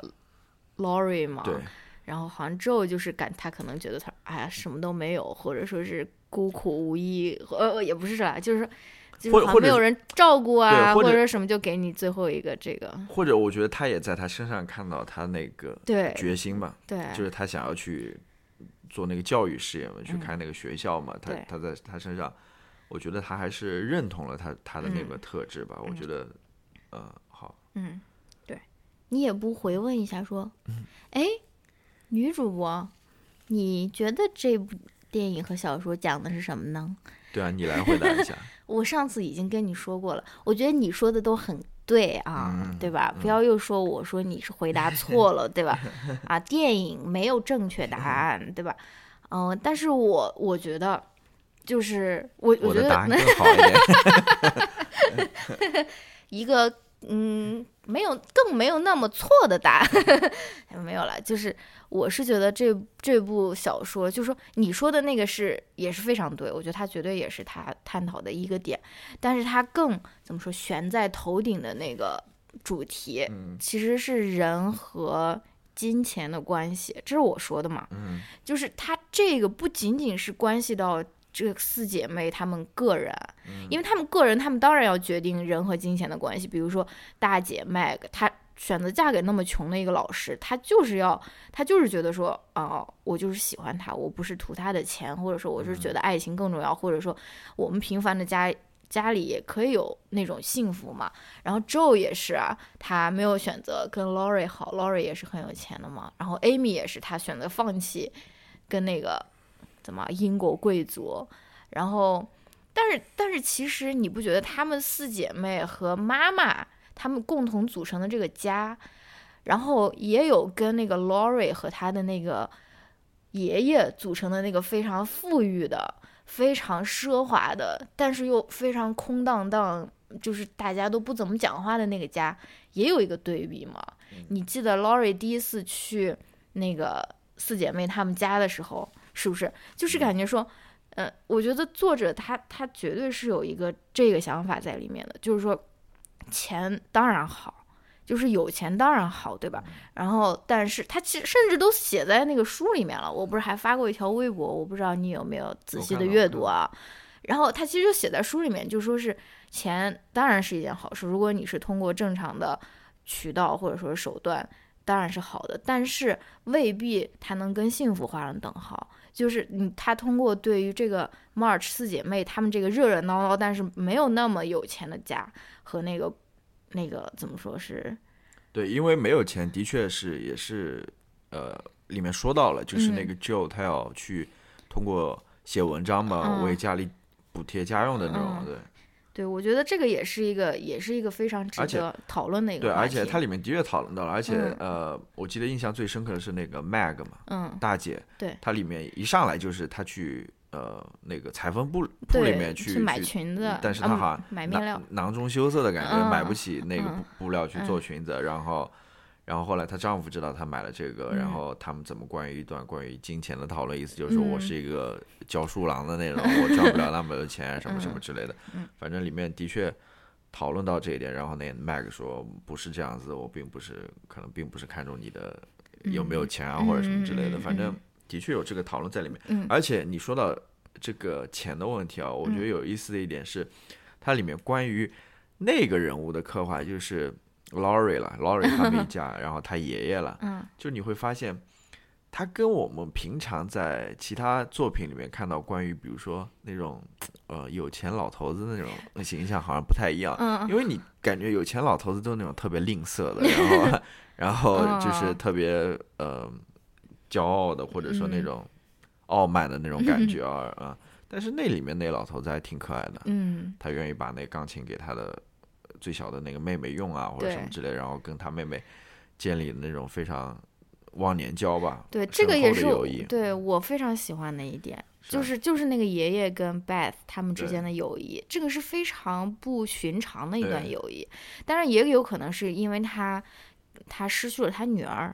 Lori 嘛， 对， 然后好像之后就是他可能觉得他哎呀什么都没有，或者说是孤苦无依，也不是啦，就是好像没有人照顾啊，或者什么，就给你最后一个这个。 或者我觉得他也在他身上看到他那个决心吧， 对， 就是他想要去做那个教育事业嘛，去开那个学校嘛，他在他身上，我觉得他还是认同了他的那个特质吧，我觉得好。 对，你也不回问一下说，哎，女主播，你觉得这部电影和小说讲的是什么呢？ 对啊，你来回答一下。 我上次已经跟你说过了，我觉得你说的都很对啊，对吧？不要又说我说你是回答错了，对吧？啊，电影没有正确答案，对吧？但是我觉得，就是我觉得答案更好一点。 一个没有那么错的答案没有了，就是我是觉得这部小说，就是说你说的那个也是非常对，我觉得它绝对也是他探讨的一个点，但是它更怎么说悬在头顶的那个主题，其实是人和金钱的关系，这是我说的嘛，就是它这个不仅仅是关系到这四姐妹她们个人，因为她们个人，她们当然要决定人和金钱的关系。比如说大姐 Meg， 她选择嫁给那么穷的一个老师，她就是觉得说，我就是喜欢他，我不是图他的钱，或者说我是觉得爱情更重要，或者说我们平凡的家里也可以有那种幸福嘛。然后 Joe 也是啊，他没有选择跟 Lori 好 ，Lori 也是很有钱的嘛。然后 Amy 也是，他选择放弃跟那个英国贵族，然后但是其实你不觉得她们四姐妹和妈妈她们共同组成的这个家，然后也有跟那个 Lori 和她的那个爷爷组成的那个非常富裕的、非常奢华的，但是又非常空荡荡，就是大家都不怎么讲话的那个家，也有一个对比吗？你记得 Lori 第一次去那个四姐妹她们家的时候，是不是就是感觉说，我觉得作者他绝对是有一个这个想法在里面的，就是说钱当然好，就是有钱当然好，对吧？然后但是他其实甚至都写在那个书里面了，我不是还发过一条微博，我不知道你有没有仔细的阅读啊。然后他其实就写在书里面，就说是钱当然是一件好事，如果你是通过正常的渠道或者说手段，当然是好的，但是未必它能跟幸福画上等号。就是他通过对于这个 March 四姐妹她们这个热热闹闹但是没有那么有钱的家和那个怎么说是， 对，因为没有钱的确是也是里面说到了，就是那个 Joe 他要去通过写文章嘛，为家里补贴家用的那种， 对，我觉得这个也是一个非常值得讨论的一个话题。 对，而且它里面的确讨论到了，而且我记得印象最深刻的是那个 Meg 嘛，大姐， 对， 它里面一上来就是她去那个裁缝铺里面去买裙子， 但是她好像买面料， 囊中羞涩的感觉，买不起那个布料去做裙子，然后后来她丈夫知道她买了这个，然后他们怎么关于金钱的讨论，意思就是说我是一个教书郎的那种，我赚不了那么多钱什么什么之类的，反正里面的确讨论到这一点。然后那 Meg 说不是这样子，我可能并不是看重你的有没有钱啊或者什么之类的，反正的确有这个讨论在里面。而且你说到这个钱的问题啊，我觉得有意思的一点是，它里面关于那个人物的刻画，就是Lori 他们一家，然后他爷爷了，就你会发现，他跟我们平常在其他作品里面看到关于比如说那种有钱老头子那种形象好像不太一样，因为你感觉有钱老头子都是那种特别吝啬的，然后就是特别骄傲的，或者说那种傲慢的那种感觉啊，但是那里面那老头子还挺可爱的，他愿意把那钢琴给他的最小的那个妹妹用啊，或者什么之类，然后跟他妹妹建立那种非常忘年交吧。 对，这个也是对我非常喜欢的一点，就是那个爷爷跟 Beth 他们之间的友谊，这个是非常不寻常的一段友谊。当然也有可能是因为他失去了他女儿，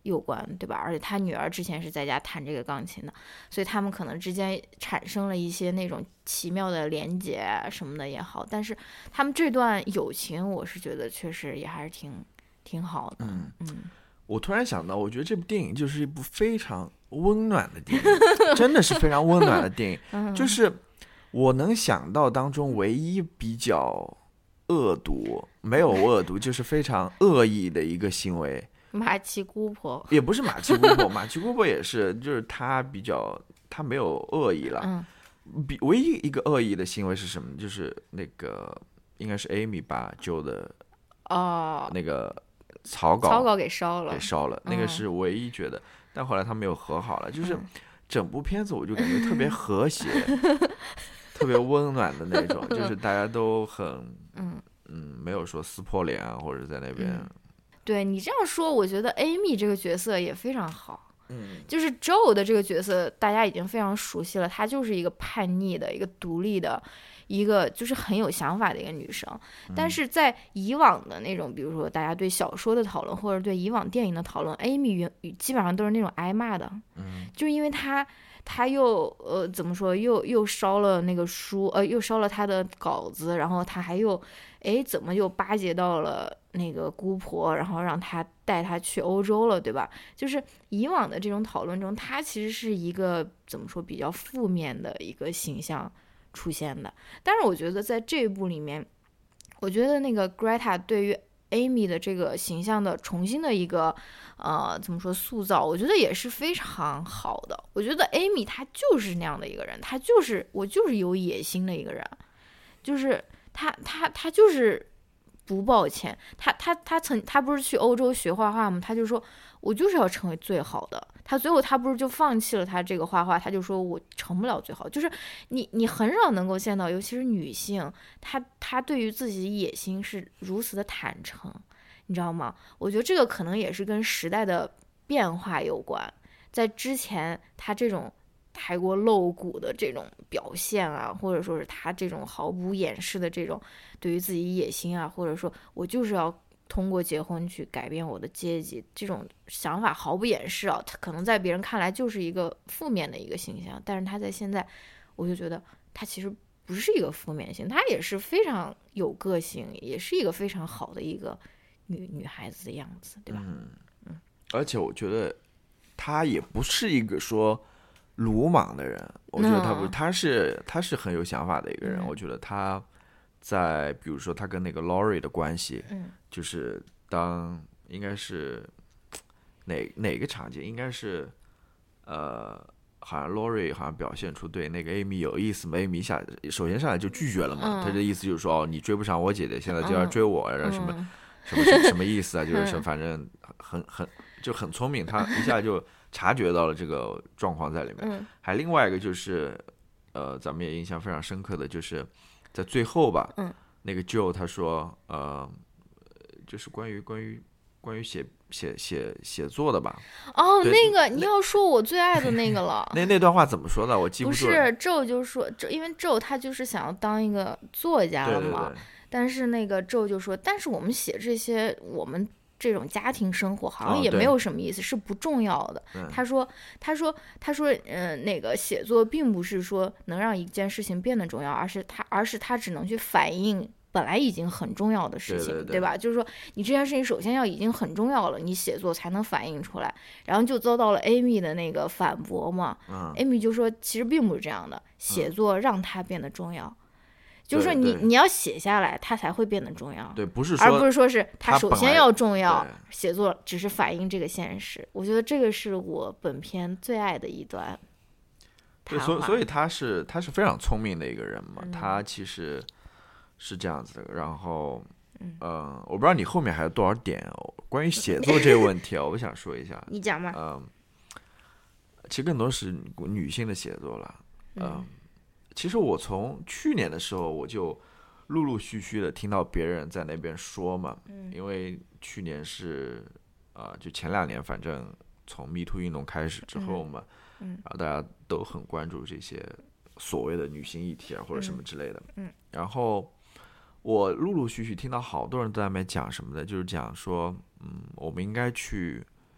有关，对吧？而且他女儿之前是在家弹这个钢琴的，所以他们可能之间产生了一些那种奇妙的连结什么的也好。但是他们这段友情，我是觉得确实也还是挺好的。 我突然想到，我觉得这部电影就是一部非常温暖的电影，真的是非常温暖的电影。就是我能想到当中唯一比较恶毒，没有恶毒，就是非常恶意的一个行为。 马奇姑婆也不是马奇姑婆，马奇姑婆也是，就是他没有恶意了。唯一一个恶意的行为是什么？就是那个应该是 Amy 把Joe 的那个草稿给烧了， 那个是唯一觉得。但后来他们又和好了，就是整部片子我就感觉特别和谐，特别温暖的那种，就是大家都很没有说撕破脸啊，或者在那边。 对你这样说，我觉得 Amy 这个角色也非常好。就是 Joe 的这个角色，大家已经非常熟悉了，她就是一个叛逆的、一个独立的、一个就是很有想法的一个女生。但是在以往的那种，比如说大家对小说的讨论，或者对以往电影的讨论，Amy 基本上都是那种挨骂的。就是因为他又怎么说，又烧了那个书，又烧了他的稿子，然后他还又怎么又巴结到了那个姑婆，然后让他带他去欧洲了，对吧？就是以往的这种讨论中，他其实是一个怎么说比较负面的一个形象出现的。但是我觉得在这一部里面，我觉得那个 Greta 对于 Amy 的这个形象的重新的一个怎么说塑造，我觉得也是非常好的。我觉得 Amy 她就是那样的一个人，她就是有野心的一个人，就是她就是不抱歉。她不是去欧洲学画画吗？她就说我就是要成为最好的。她最后她不是就放弃了她这个画画，她就说我成不了最好。就是你很少能够见到，尤其是女性，她对于自己的野心是如此的坦诚，你知道吗？我觉得这个可能也是跟时代的变化有关。在之前她这种太过露骨的这种表现啊，或者说是她这种毫不掩饰的这种对于自己野心啊，或者说我就是要通过结婚去改变我的阶级，这种想法毫不掩饰啊，他可能在别人看来就是一个负面的一个形象，但是他在现在，我就觉得他其实不是一个负面性，他也是非常有个性，也是一个非常好的一个女孩子的样子，对吧？ 而且我觉得他也不是一个说鲁莽的人，我觉得他不是，他是很有想法的一个人。我觉得他在比如说他跟那个 Laurie 的关系，就是当应该是哪个场景，应该是好像 Laurie 好像表现出对那个 Amy 有意思嘛，Amy 首先上来就拒绝了嘛，他的意思就是说你追不上我姐姐，现在就要追我，然后什么意思啊？就是说反正很聪明，他一下就察觉到了这个状况在里面。还另外一个就是咱们也印象非常深刻的就是在最后吧，那个 Joe 他说就是关于写作的吧。 那个你要说我最爱的那个了。 那段话怎么说的？我记不住。 不是 Joe 就说，因为 Joe 他就是想要当一个作家了嘛。 对。 但是那个 Joe 就说，但是我们写这些我们这种家庭生活好像也没有什么意思，是不重要的。他说那个写作并不是说能让一件事情变得重要，而是他只能去反映本来已经很重要的事情，对吧？就是说你这件事情首先要已经很重要了，你写作才能反映出来。然后就遭到了 Amy 的那个反驳嘛。Amy 就说其实并不是这样的，写作让它变得重要。就是说你要写下来，它才会变得重要。 对，不是说是它首先要重要，写作只是反映这个现实。我觉得这个是我本片最爱的一段谈话。 所以他是非常聪明的一个人嘛，他其实是这样子的。然后我不知道你后面还有多少点关于写作这个问题我想说一下。 你讲嘛。 其实更多是女性的写作了。其实我从去年的时候我就陆陆续续的听到别人在那边说嘛，因为去年是就前2年，反正从 Me Too 运动开始之后嘛，然后大家都很关注这些所谓的女性议题或者什么之类的。然后我陆陆续续听到好多人都在那边讲什么的，就是讲说我们应该去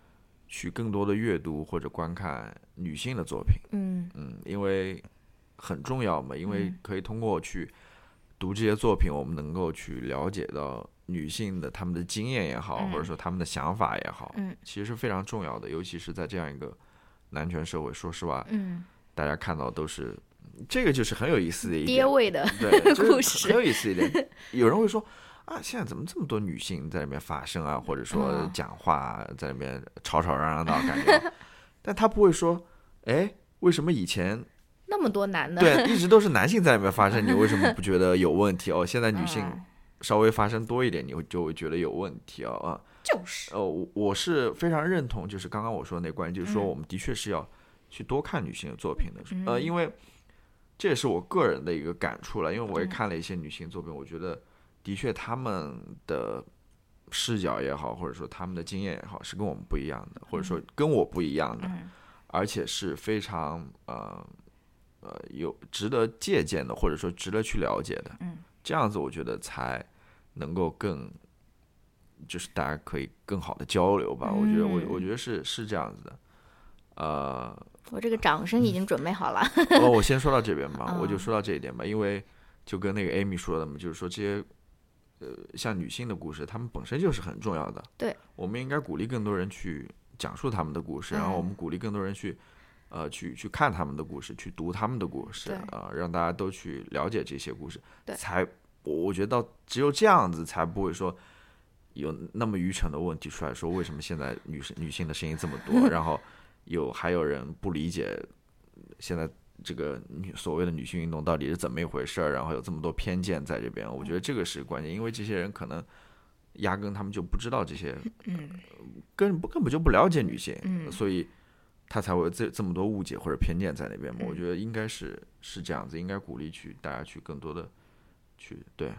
去更多的阅读或者观看女性的作品。因为很重要嘛，因为可以通过去读这些作品，我们能够去了解到女性的她们的经验也好，或者说她们的想法也好，其实是非常重要的。尤其是在这样一个男权社会，说实话，大家看到都是这个，就是很有意思的一点， 爹味的对故事， 很有意思一点。有人会说啊，现在怎么这么多女性在里面发声啊，或者说讲话在里面吵吵嚷嚷的感觉，但他不会说，哎，为什么以前那么多男的， 对，一直都是男性在里面发声，你为什么不觉得有问题哦？现在女性稍微发声多一点，你就会觉得有问题哦。 就是我是非常认同，就是刚刚我说的那观点，就是说我们的确是要去多看女性的作品的，因为这也是我个人的一个感触了，因为我也看了一些女性作品，我觉得的确她们的视角也好，或者说她们的经验也好，是跟我们不一样的，或者说跟我不一样的，而且是非常有值得借鉴的，或者说值得去了解的，这样子我觉得才能够更，就是大家可以更好的交流吧。我觉得是这样子的。 我这个掌声已经准备好了。 我先说到这边吧，我就说到这一点吧，因为就跟那个 Amy 说的嘛，就是说这些像女性的故事，她们本身就是很重要的。 对， 我们应该鼓励更多人去讲述他们的故事，然后我们鼓励更多人去看他们的故事，去读他们的故事，让大家都去了解这些故事，才我觉得只有这样子才不会说有那么愚蠢的问题出来，说为什么现在女性的声音这么多，然后还有人不理解现在这个所谓的女性运动到底是怎么一回事，然后有这么多偏见在这边。我觉得这个是关键，因为这些人可能压根他们就不知道这些，根本就不了解女性，所以他才会有这么多误解或者偏见在那边嘛。我觉得应该是这样子，应该鼓励大家去更多的去对，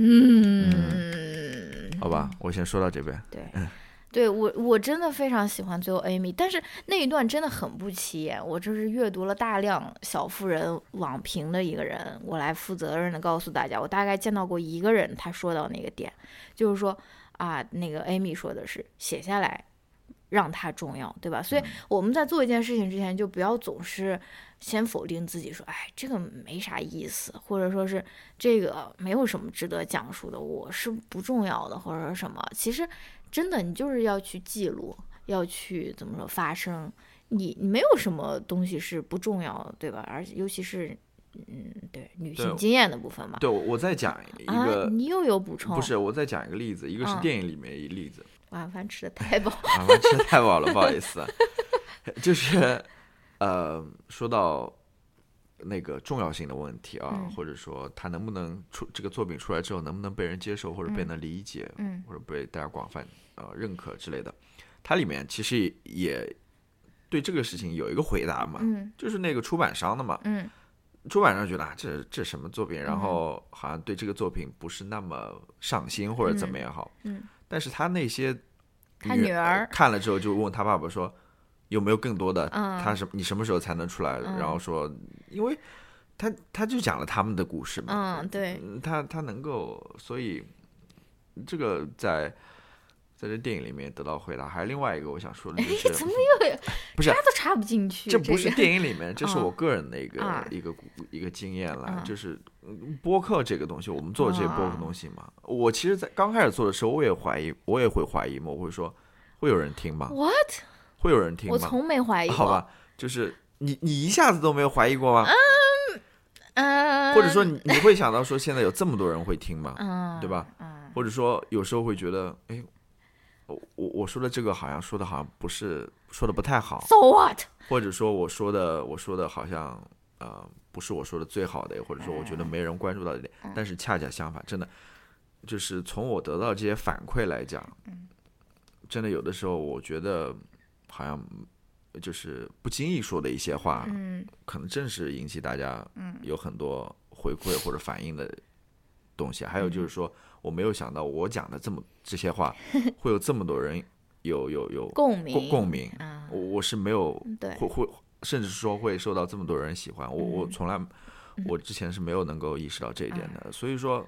好吧，我先说到这边。 对，我真的非常喜欢最后 Amy， 但是那一段真的很不起眼。我这是阅读了大量小妇人网评的一个人，我来负责任的告诉大家，我大概见到过一个人，他说到那个点，就是说啊，那个 Amy 说的是写下来让它重要，对吧？所以我们在做一件事情之前，就不要总是先否定自己，说哎，这个没啥意思，或者说是这个没有什么值得讲述的，我是不重要的，或者说什么。其实真的，你就是要去记录，要去怎么说发声，你没有什么东西是不重要的，对吧？而且尤其是对女性经验的部分嘛。 对，我再讲一个， 你又有补充？ 不是，我再讲一个例子，一个是电影里面一个例子。 晚饭吃的太饱， 晚饭吃的太饱了，不好意思，就是说到那个重要性的问题啊，或者说它能不能这个作品出来之后能不能被人接受，或者被人理解，或者被大家广泛认可之类的，它里面其实也对这个事情有一个回答嘛，就是那个出版商的嘛，出版商觉得这什么作品，然后好像对这个作品不是那么上心或者怎么也好，但是他那些他女儿看了之后就问他爸爸说有没有更多的，你什么时候才能出来，然后说因为他就讲了他们的故事嘛， 对， 他能够，所以这个在这电影里面得到回答。还有另外一个我想说的就是， 怎么又不是插都插不进去？ 这不是电影里面，这是我个人的一个经验了，就是播客这个东西，我们做这些播客东西嘛，我其实在刚开始做的时候，我也会怀疑嘛，我会说会有人听吗 ？What？ 会有人听吗？ 我从没怀疑过。 好吧，就是你一下子都没有怀疑过吗？或者说你会想到说现在有这么多人会听吗？对吧？或者说有时候会觉得，哎，我说的这个好像不是说的不太好 ，So what？ 或者说我说的好像不是我说的最好的，或者说我觉得没人关注到的点，但是恰恰相反，真的就是从我得到这些反馈来讲，真的有的时候我觉得好像就是不经意说的一些话，可能正是引起大家有很多回馈或者反应的东西。还有就是说，我没有想到我讲的这些话会有这么多人有共鸣，我是没有会甚至说会受到这么多人喜欢，我从来我之前是没有能够意识到这一点的。所以说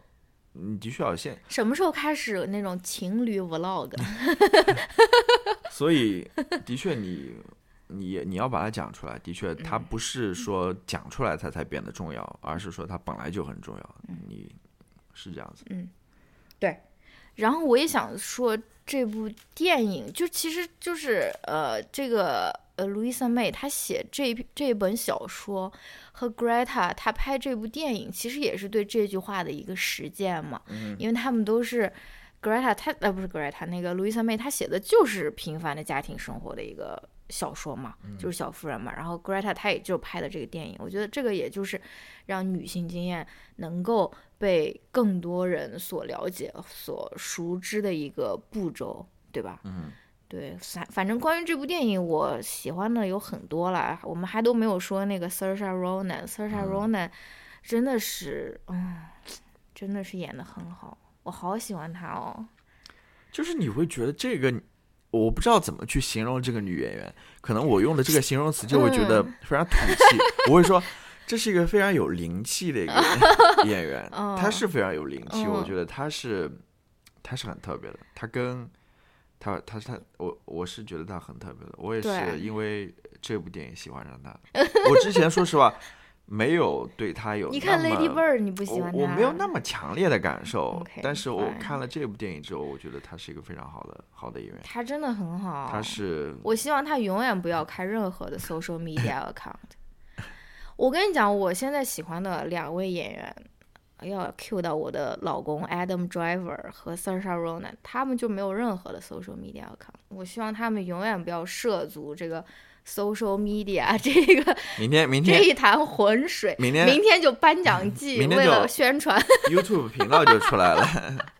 你的确要什么时候开始那种情侣 vlog？ 所以的确你要把它讲出来，的确它不是说讲出来它才变得重要，而是说它本来就很重要，你是这样子。 对。然后我也想说，这部电影其实就是这个Louisa May 她写这本小说和 Greta 她拍这部电影，其实也是对这句话的一个实践嘛。因为他们都是 Greta 不是 Greta 那个 Louisa May 她写的就是平凡的家庭生活的一个小说嘛，就是小妇人嘛。然后 Greta 她也就拍的这个电影，我觉得这个也就是让女性经验能够被更多人所了解、所熟知的一个步骤，对吧？对，反正关于这部电影，我喜欢的有很多了。我们还都没有说那个 Saoirse Ronan，Saoirse Ronan 真的是，真的是演得很好，我好喜欢她哦。 就是你会觉得这个，我不知道怎么去形容这个女演员，可能我用的这个形容词就会觉得非常土气。我会说这是一个非常有灵气的一个演员，她是非常有灵气，我觉得她是很特别的。她跟我是觉得她很特别的，我也是因为这部电影喜欢上她。我之前说实话没有对她有你看 Lady Bird 你不喜欢她， 我没有那么强烈的感受。但是我 fine 看了这部电影之后，我觉得她是一个非常好的演员。 她真的很好， 我希望她永远不要开任何的 social media account。我跟你讲，我现在喜欢的2位演员，要 cue 到我的老公 Adam Driver 和 Saoirse Ronan， 他们就没有任何的 social media account。我希望他们永远不要涉足这个 social media 这个明天这一潭浑水。明天就颁奖季，为了宣传 YouTube 频道就出来了。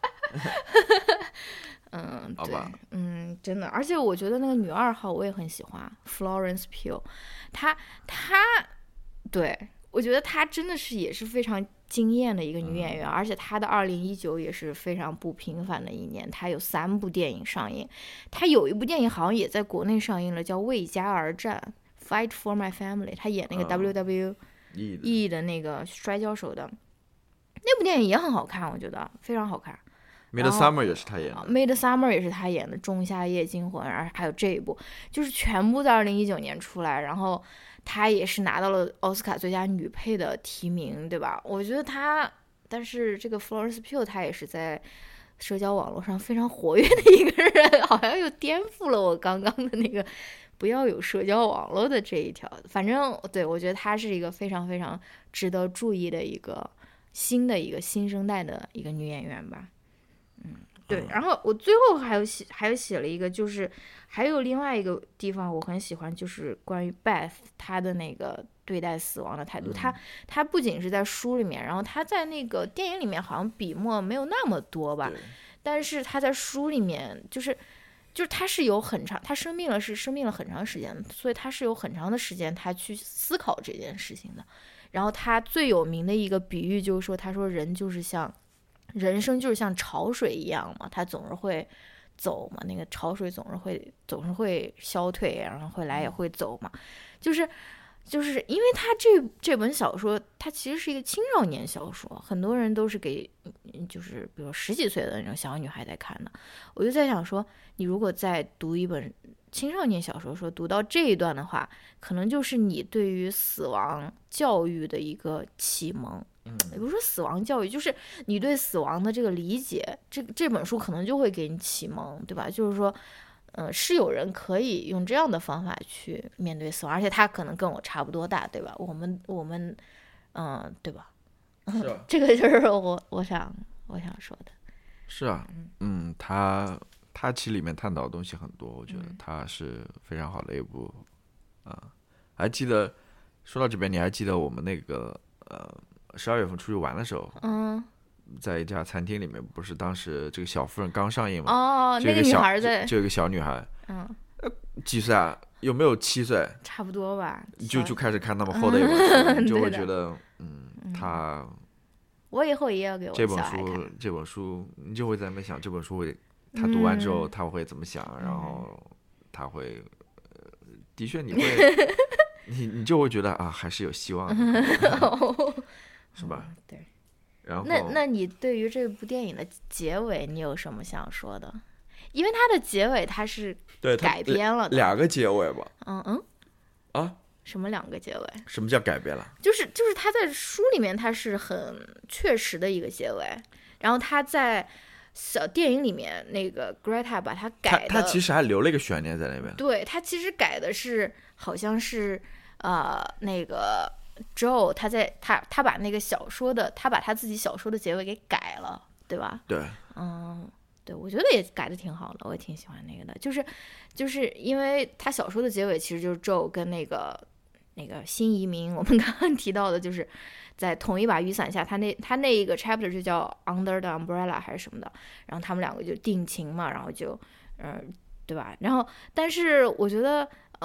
好吧， 真的，而且我觉得那个女2号我也很喜欢 Florence Pugh， 她对，我觉得她真的是也是非常惊艳的一个女演员，而且她的2019也是非常不平凡的一年，她有3部电影上映，她有一部电影好像也在国内上映了，叫《为家而战》Fight for My Family， 她演那个 WWE 的那个摔跤手的，那部电影也很好看，我觉得非常好看。 Midsummer 也是她演的 ，Midsummer 也是她演的，《仲夏夜惊魂》，然后还有这一部，就是全部在2019年出来，然后她也是拿到了奥斯卡最佳女配的提名，对吧？我觉得她，但是这个 Florence Pugh 她也是在社交网络上非常活跃的一个人，好像又颠覆了我刚刚的那个不要有社交网络的这一条。反正对，我觉得她是一个非常非常值得注意的一个新生代的一个女演员吧。对，然后我最后还有写了一个，就是还有另外一个地方我很喜欢，就是关于 Beth 她的那个对待死亡的态度。她不仅是在书里面，然后她在那个电影里面好像笔墨没有那么多吧，但是她在书里面就是她是有很长，她生病了很长时间，所以她是有很长的时间她去思考这件事情的。然后她最有名的一个比喻就是说，她说人生就是像潮水一样嘛，它总是会走嘛，那个潮水总是会消退，然后会来也会走嘛，就是因为他这本小说，它其实是一个青少年小说，很多人都是给就是比如10几岁的那种小女孩在看的。我就在想说，你如果在读一本青少年小说，说读到这一段的话，可能就是你对于死亡教育的一个启蒙。也不是说死亡教育，就是你对死亡的这个理解，这本书可能就会给你启蒙，对吧？就是说，是有人可以用这样的方法去面对死亡，而且他可能跟我差不多大，对吧？我们，对吧？ 是啊， 这个就是我想说的。是啊，他其实里面探讨的东西很多，我觉得他是非常好的一部，还记得说到这边，你还记得我们那个12月份出去玩的时候，在一家餐厅里面，不是当时这个小妇人刚上映嘛？ 那个女孩就有一个小女孩，几岁啊？有没有7岁？ 差不多吧。 就开始看那么厚的一本书，你就会觉得，他。 我以后也要给我小孩看这本书，你就会在那边想，这本书他读完之后他会怎么想，然后他会，的确你会，你就会觉得啊，还是有希望的。是吧？ 对。 然后那你对于这部电影的结尾你有什么想说的？因为它的结尾它是改编了的， 两个结尾吧。 什么两个结尾？ 什么叫改编了？ 就是他在书里面他是很确实的一个结尾，然后他在小电影里面那个 Greta 把它改的， 他其实还留了一个悬念在那边。 对，他其实改的是好像是那个 Joe 他把那个小说的他把他自己小说的结尾给改了，对吧？ 对， 对，我觉得也改的挺好的，我也挺喜欢那个的，就是因为他小说的结尾其实就是 Joe 跟那个新移民，我们刚刚提到的，就是在同一把雨伞下，他那一个 chapter 就叫 Under the Umbrella 还是什么的，然后他们两个就定情嘛，然后就对吧？然后但是我觉得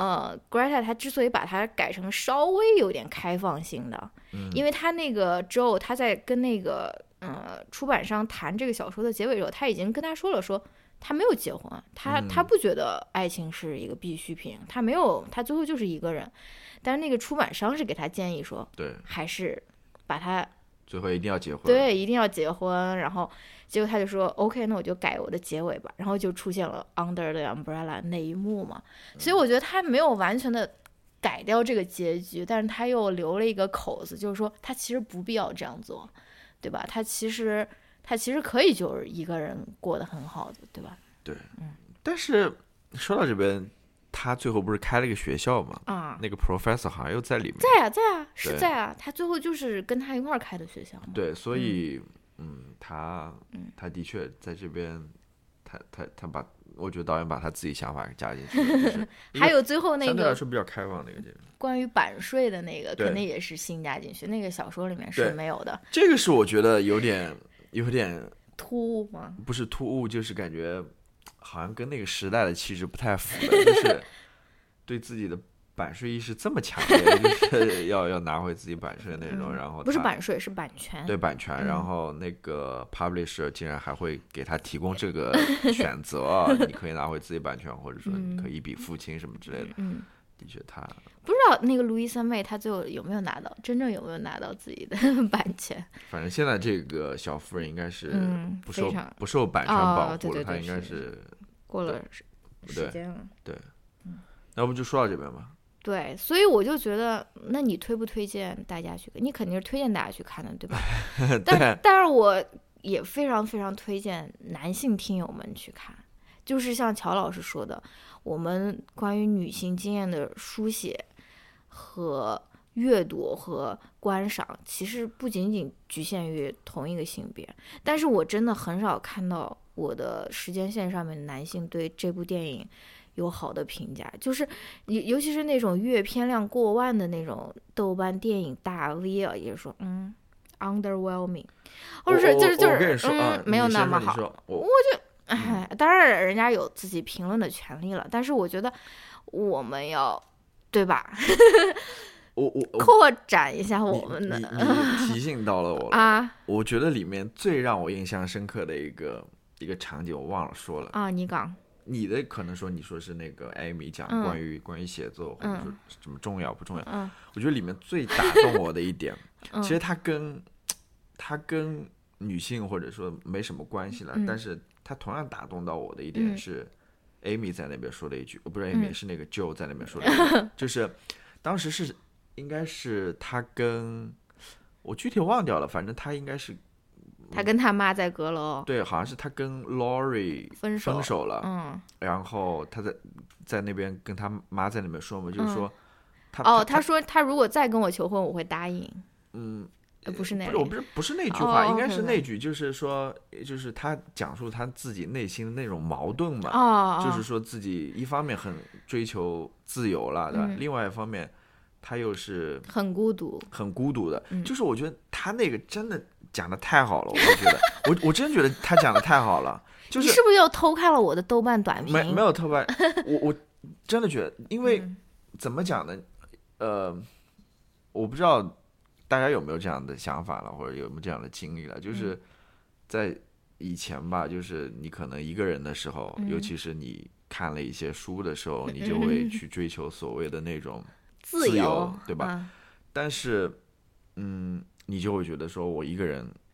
Greta 他之所以把它改成稍微有点开放性的，因为他那个 Joe 他在跟那个出版商谈这个小说的结尾的时候，他已经跟他说了，说他没有结婚，他不觉得爱情是一个必需品，他最后就是一个人。但是那个出版商是给他建议说， 对， 还是把他最后一定要结婚， 对，一定要结婚。然后结果他就说 OK， 那我就改我的结尾吧，然后就出现了 Under the Umbrella 那一幕嘛。所以我觉得他没有完全的改掉这个结局，但是他又留了一个口子，就是说他其实不必要这样做，对吧？他其实可以就是一个人过得很好的，对吧？ 对，但是说到这边，他最后不是开了一个学校嘛？那个 professor 好像又在里面。 在啊，他最后就是跟他一块儿开的学校嘛。 对，所以他的确在这边，他把，我觉得导演把他自己想法加进去了，就是还有最后那个相对来说比较开放的一个结论， 关于版税的那个肯定也是新加进去，那个小说里面是没有的。 这个是我觉得有点突兀吗？ 不是突兀，就是感觉好像跟那个时代的气质不太符的，就是对自己的版税意识这么强烈，就是要拿回自己版税那种，然后不是版税是版权， 对版权，然后那个 publisher 竟然还会给他提供这个选择，你可以拿回自己版权，或者说你可以一笔付清什么之类的。的确他不知道那个路易莎妹她最后真正有没有拿到自己的版权。 反正现在这个小妇人应该是不受版权保护了，她应该是过了时间了。 对，那我们就说到这边吧。 对，所以我就觉得，那你推不推荐大家去看？你肯定是推荐大家去看的，对吧？但是我也非常非常推荐男性听友们去看，就是像乔老师说的，我们关于女性经验的书写和阅读和观赏，其实不仅仅局限于同一个性别。但是我真的很少看到我的时间线上面的男性对这部电影有好的评价，就是尤其是那种阅片量过万的那种豆瓣电影大 V 啊，也说underwhelming， 或者是就是我跟你说没有那么好。我就当然人家有自己评论的权利了，但是我觉得我们要对吧？ 我扩展一下我们的。 你提醒到了我了啊！ 我觉得里面最让我印象深刻的一个场景，我忘了说了啊，你讲。 你的可能说你说是那个艾米讲关于写作或者说什么重要不重要，我觉得里面最打动我的一点，其实它跟女性或者说没什么关系了，但是它同样打动到我的一点是艾米在那边说了一句，不是艾米，是那个 Joe 在那边说了一句，就是当时应该是他跟我具体忘掉了，反正他应该是他跟他妈在阁楼， 对，好像是他跟 Lori 分手了，然后他在那边跟他妈在那边说嘛，就是说他说他如果再跟我求婚，我会答应。不是那个， 不是那句话，应该是那句，就是说，就是他讲述他自己内心的那种矛盾嘛，就是说自己一方面很追求自由了，对吧？另外一方面他又是很孤独的，就是我觉得他那个真的讲的太好了，我觉得我真觉得他讲的太好了，就是你是不是又偷看了我的豆瓣短评？ 没有偷看，我真的觉得，因为怎么讲呢？我不知道大家有没有这样的想法了，或者有没有这样的经历了，就是在以前吧，就是你可能一个人的时候，尤其是你看了一些书的时候，你就会去追求所谓的那种自由，对吧？但是你就会觉得说我一个人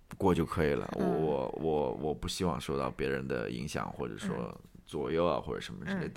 过就可以了。我不希望受到别人的影响，或者说左右啊，或者什么之类。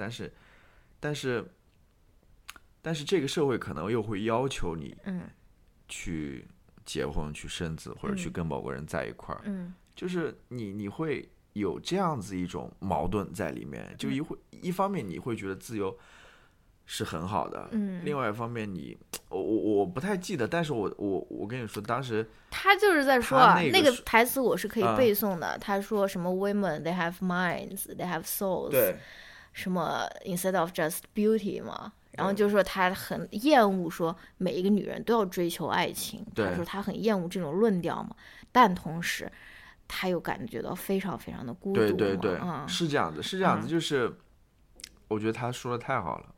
但是这个社会可能又会要求你去结婚、去生子，或者去跟某个人在一块儿。就是你会有这样子一种矛盾在里面，就一方面你会觉得自由是很好的，另外一方面我不太记得，但是我跟你说，当时他就是在说那个台词我是可以背诵的。他说什么 Women they have minds, they have souls， 对， 什么 instead of just beauty 嘛。然后就说他很厌恶说每一个女人都要追求爱情，他说他很厌恶这种论调嘛，但同时他又感觉到非常非常的孤独嘛。 对，是这样子，就是我觉得他说的太好了，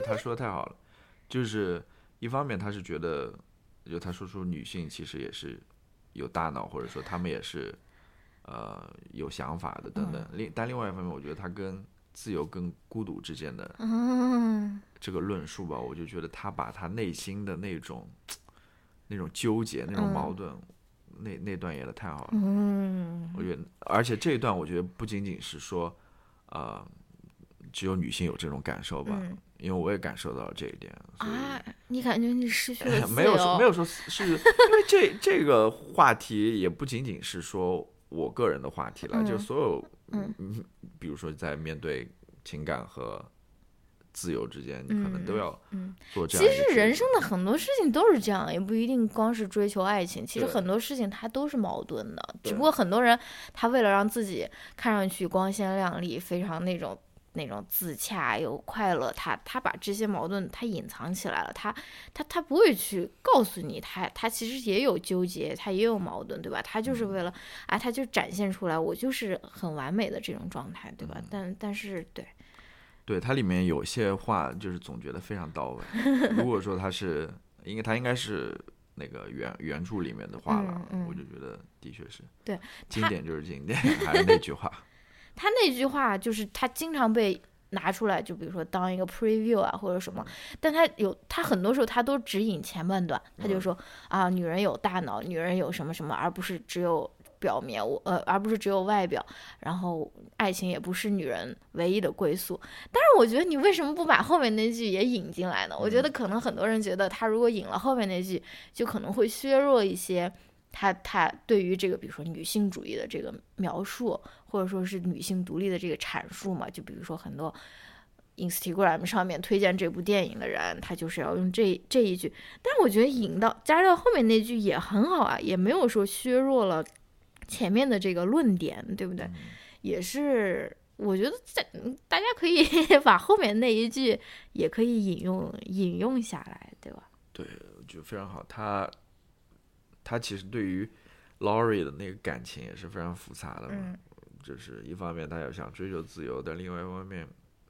就是一方面他是觉得，就他说出女性其实也是有大脑，或者说他们也是有想法的等等。但另外一方面，我觉得他跟自由跟孤独之间的这个论述吧，我就觉得他把他内心的那种纠结、那种矛盾，那段演的太好了。我觉得，而且这一段我觉得不仅仅是说，只有女性有这种感受吧，因为我也感受到了这一点。 你感觉你失去了自由？ 没有说是，因为这个话题也不仅仅是说我个人的话题了，就所有，比如说在面对情感和自由之间，你可能都要做这样。 其实人生的很多事情都是这样，也不一定光是追求爱情。其实很多事情它都是矛盾的，只不过很多人他为了让自己看上去光鲜亮丽，非常那种自洽又快乐，他把这些矛盾他隐藏起来了，他不会去告诉你，他其实也有纠结，他也有矛盾，对吧？他就是为了他就展现出来我就是很完美的这种状态，对吧？但是对，它里面有些话就是总结的非常到位。如果说它应该是那个原著里面的话了，我就觉得的确是对， 经典就是经典，还是那句话。 他那句话就是他经常被拿出来，就比如说当一个 preview 啊或者什么，但他很多时候他都只引前半段，他就说女人有大脑，女人有什么什么，而不是只有表面，而不是只有外表，然后爱情也不是女人唯一的归宿。但是我觉得你为什么不把后面那句也引进来呢？我觉得可能很多人觉得他如果引了后面那句，就可能会削弱一些他对于这个比如说女性主义的这个描述，或者说是女性独立的这个阐述嘛。就比如说很多 Instagram 上面推荐这部电影的人，他就是要用这一句，但我觉得加到后面那句也很好啊，也没有说削弱了前面的这个论点，对不对？也是我觉得大家可以把后面那一句也可以引用下来，对吧？ 对，我觉得非常好。他其实对于 Laurie 的那个感情也是非常复杂的嘛，就是一方面他也想追求自由，但另外一方面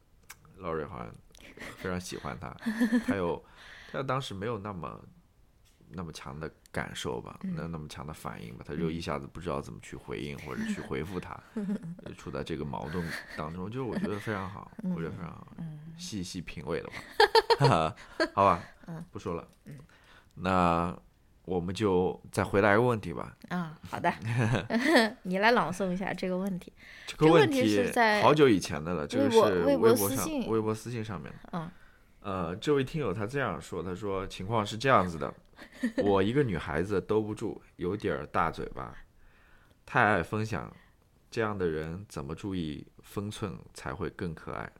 Laurie 好像非常喜欢他，他当时没有那么强的感受吧，那么强的反应吧，他就一下子不知道怎么去回应或者去回复他，就处在这个矛盾当中，就我觉得非常好，我觉得非常好，细细品味的话，好吧，不说了，那我们就再回答一个问题吧。 好的，你来朗诵一下这个问题。 这个问题是在好久以前的了，这个是微博私信上面的。 这位听友他这样说，他说情况是这样子的，我一个女孩子兜不住，有点大嘴巴，太爱分享，这样的人怎么注意分寸才会更可爱？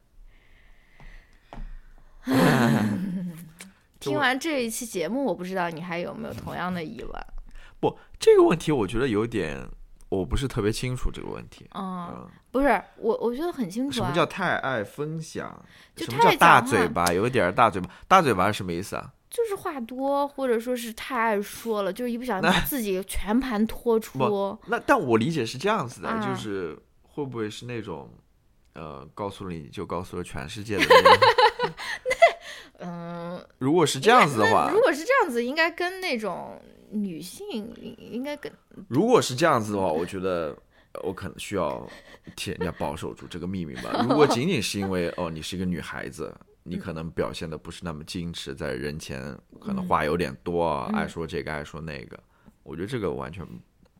听完这一期节目，我不知道你还有没有同样的疑问。 不，这个问题我觉得有点，我不是特别清楚这个问题。 不是，我觉得很清楚。 什么叫太爱分享？什么叫大嘴巴？有点大嘴巴，大嘴巴是什么意思啊？ 就是话多，或者说是太爱说了，就是一不小心把自己全盘托出。 但我理解是这样子的，就是会不会是那种，告诉了你就告诉了全世界的那种。如果是这样子的话， 如果是这样子，应该跟那种女性应该跟。 如果是这样子的话，我觉得我可能需要替人家保守住这个秘密吧。如果仅仅是因为你是一个女孩子，你可能表现的不是那么矜持，在人前可能话有点多，爱说这个爱说那个，我觉得这个完全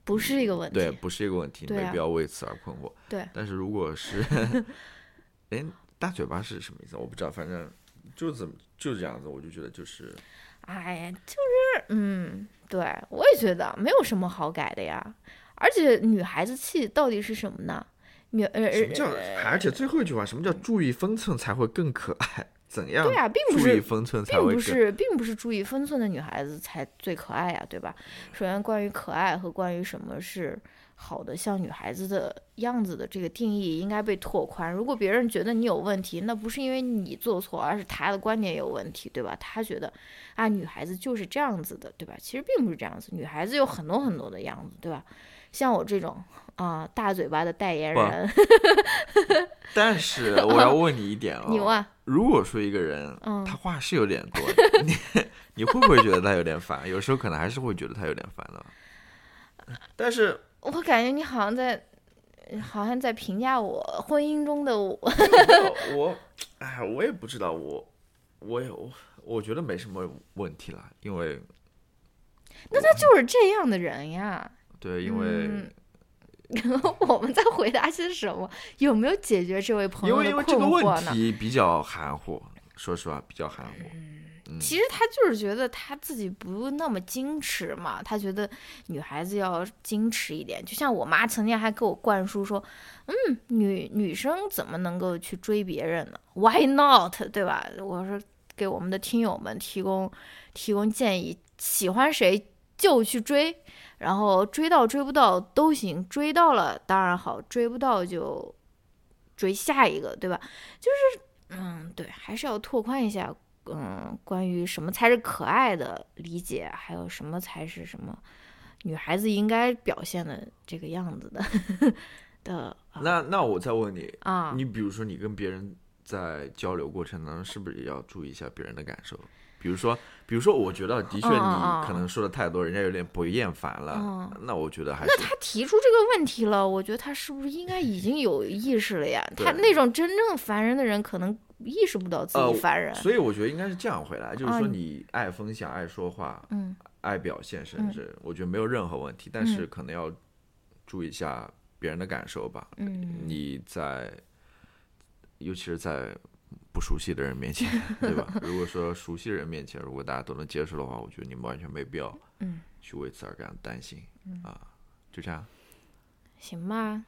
不是一个问题， 对，不是一个问题，没必要为此而困惑。 对， 但是如果是，大嘴巴是什么意思？我不知道，反正就是这样子，我就觉得就是， 哎呀，就是对，我也觉得没有什么好改的呀。而且女孩子气到底是什么呢？ 什么叫？而且最后一句话，什么叫注意分寸才会更可爱？怎样？ 对啊，并不是注意分寸才会并不是注意分寸的女孩子才最可爱呀，对吧？首先，关于可爱和关于什么是好的像女孩子的样子的这个定义应该被拓宽。如果别人觉得你有问题，那不是因为你做错，而是他的观点有问题，对吧？他觉得啊，女孩子就是这样子的，对吧？其实并不是这样子，女孩子有很多很多的样子，对吧？像我这种大嘴巴的代言人。 但是我要问你一点你问， 如果说一个人他话是有点多，你会不会觉得他有点烦？有时候可能还是会觉得他有点烦的。但是我感觉你好像在评价我婚姻中的我。 我也不知道，我觉得没什么问题了，因为那他就是这样的人呀。 对，因为。 我们在回答些什么？有没有解决这位朋友的困惑呢？ 因为这个问题比较含糊，说实话比较含糊。 其实他就是觉得他自己不那么矜持嘛，他觉得女孩子要矜持一点。就像我妈曾经还给我灌输说，女生怎么能够去追别人呢 ？Why not？ 对吧？我说给我们的听友们提供建议，喜欢谁就去追。然后追到追不到都行，追到了当然好，追不到就追下一个，对吧？就是对，还是要拓宽一下关于什么才是可爱的理解，还有什么才是什么女孩子应该表现的这个样子的那我再问你啊， 你比如说你跟别人在交流过程当中，是不是也要注意一下别人的感受？比如说，我觉得的确你可能说的太多，人家有点不厌烦了。那我觉得还是。 那他提出这个问题了，我觉得他是不是应该已经有意识了呀？他那种真正烦人的人，可能意识不到自己烦人。 所以我觉得应该是这样回来，就是说你爱分享、爱说话、爱表现，甚至我觉得没有任何问题，但是可能要注意一下别人的感受吧。你尤其是在。不熟悉的人面前，对吧？如果说熟悉的人面前，如果大家都能接受的话，我觉得你们完全没必要去为此而感到担心就这样， 行吧？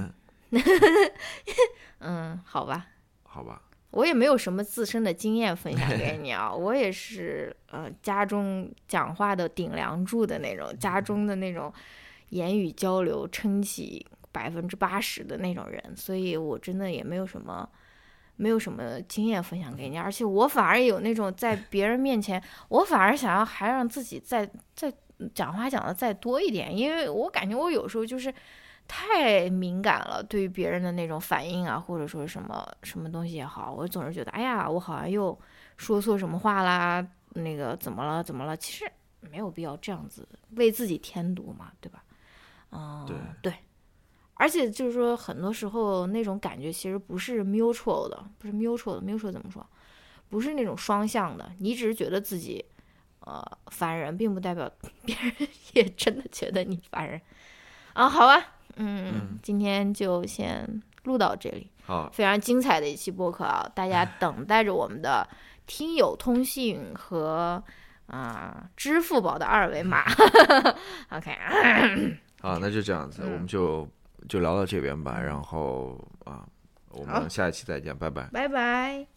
好吧，我也没有什么自身的经验分享给你啊，我也是家中讲话的顶梁柱的那种，家中的那种言语交流撑起80%的那种人，所以我真的也没有什么经验分享给你，而且我反而有那种在别人面前，我反而想要还让自己再讲话讲的再多一点，因为我感觉我有时候就是太敏感了，对于别人的那种反应啊，或者说什么东西也好，我总是觉得哎呀，我好像又说错什么话啦，那个怎么了？其实没有必要这样子为自己添堵嘛，对吧？对。而且就是说，很多时候那种感觉其实不是 mutual 的，mutual 怎么说？不是那种双向的。你只是觉得自己烦人，并不代表别人也真的觉得你烦人好吧，今天就先录到这里。 好， 非常精彩的一期播客啊，大家等待着我们的听友通信和支付宝的2维码。OK， 好，那就这样子，我们就聊到这边吧，然后我们下一期再见，拜拜。 拜拜。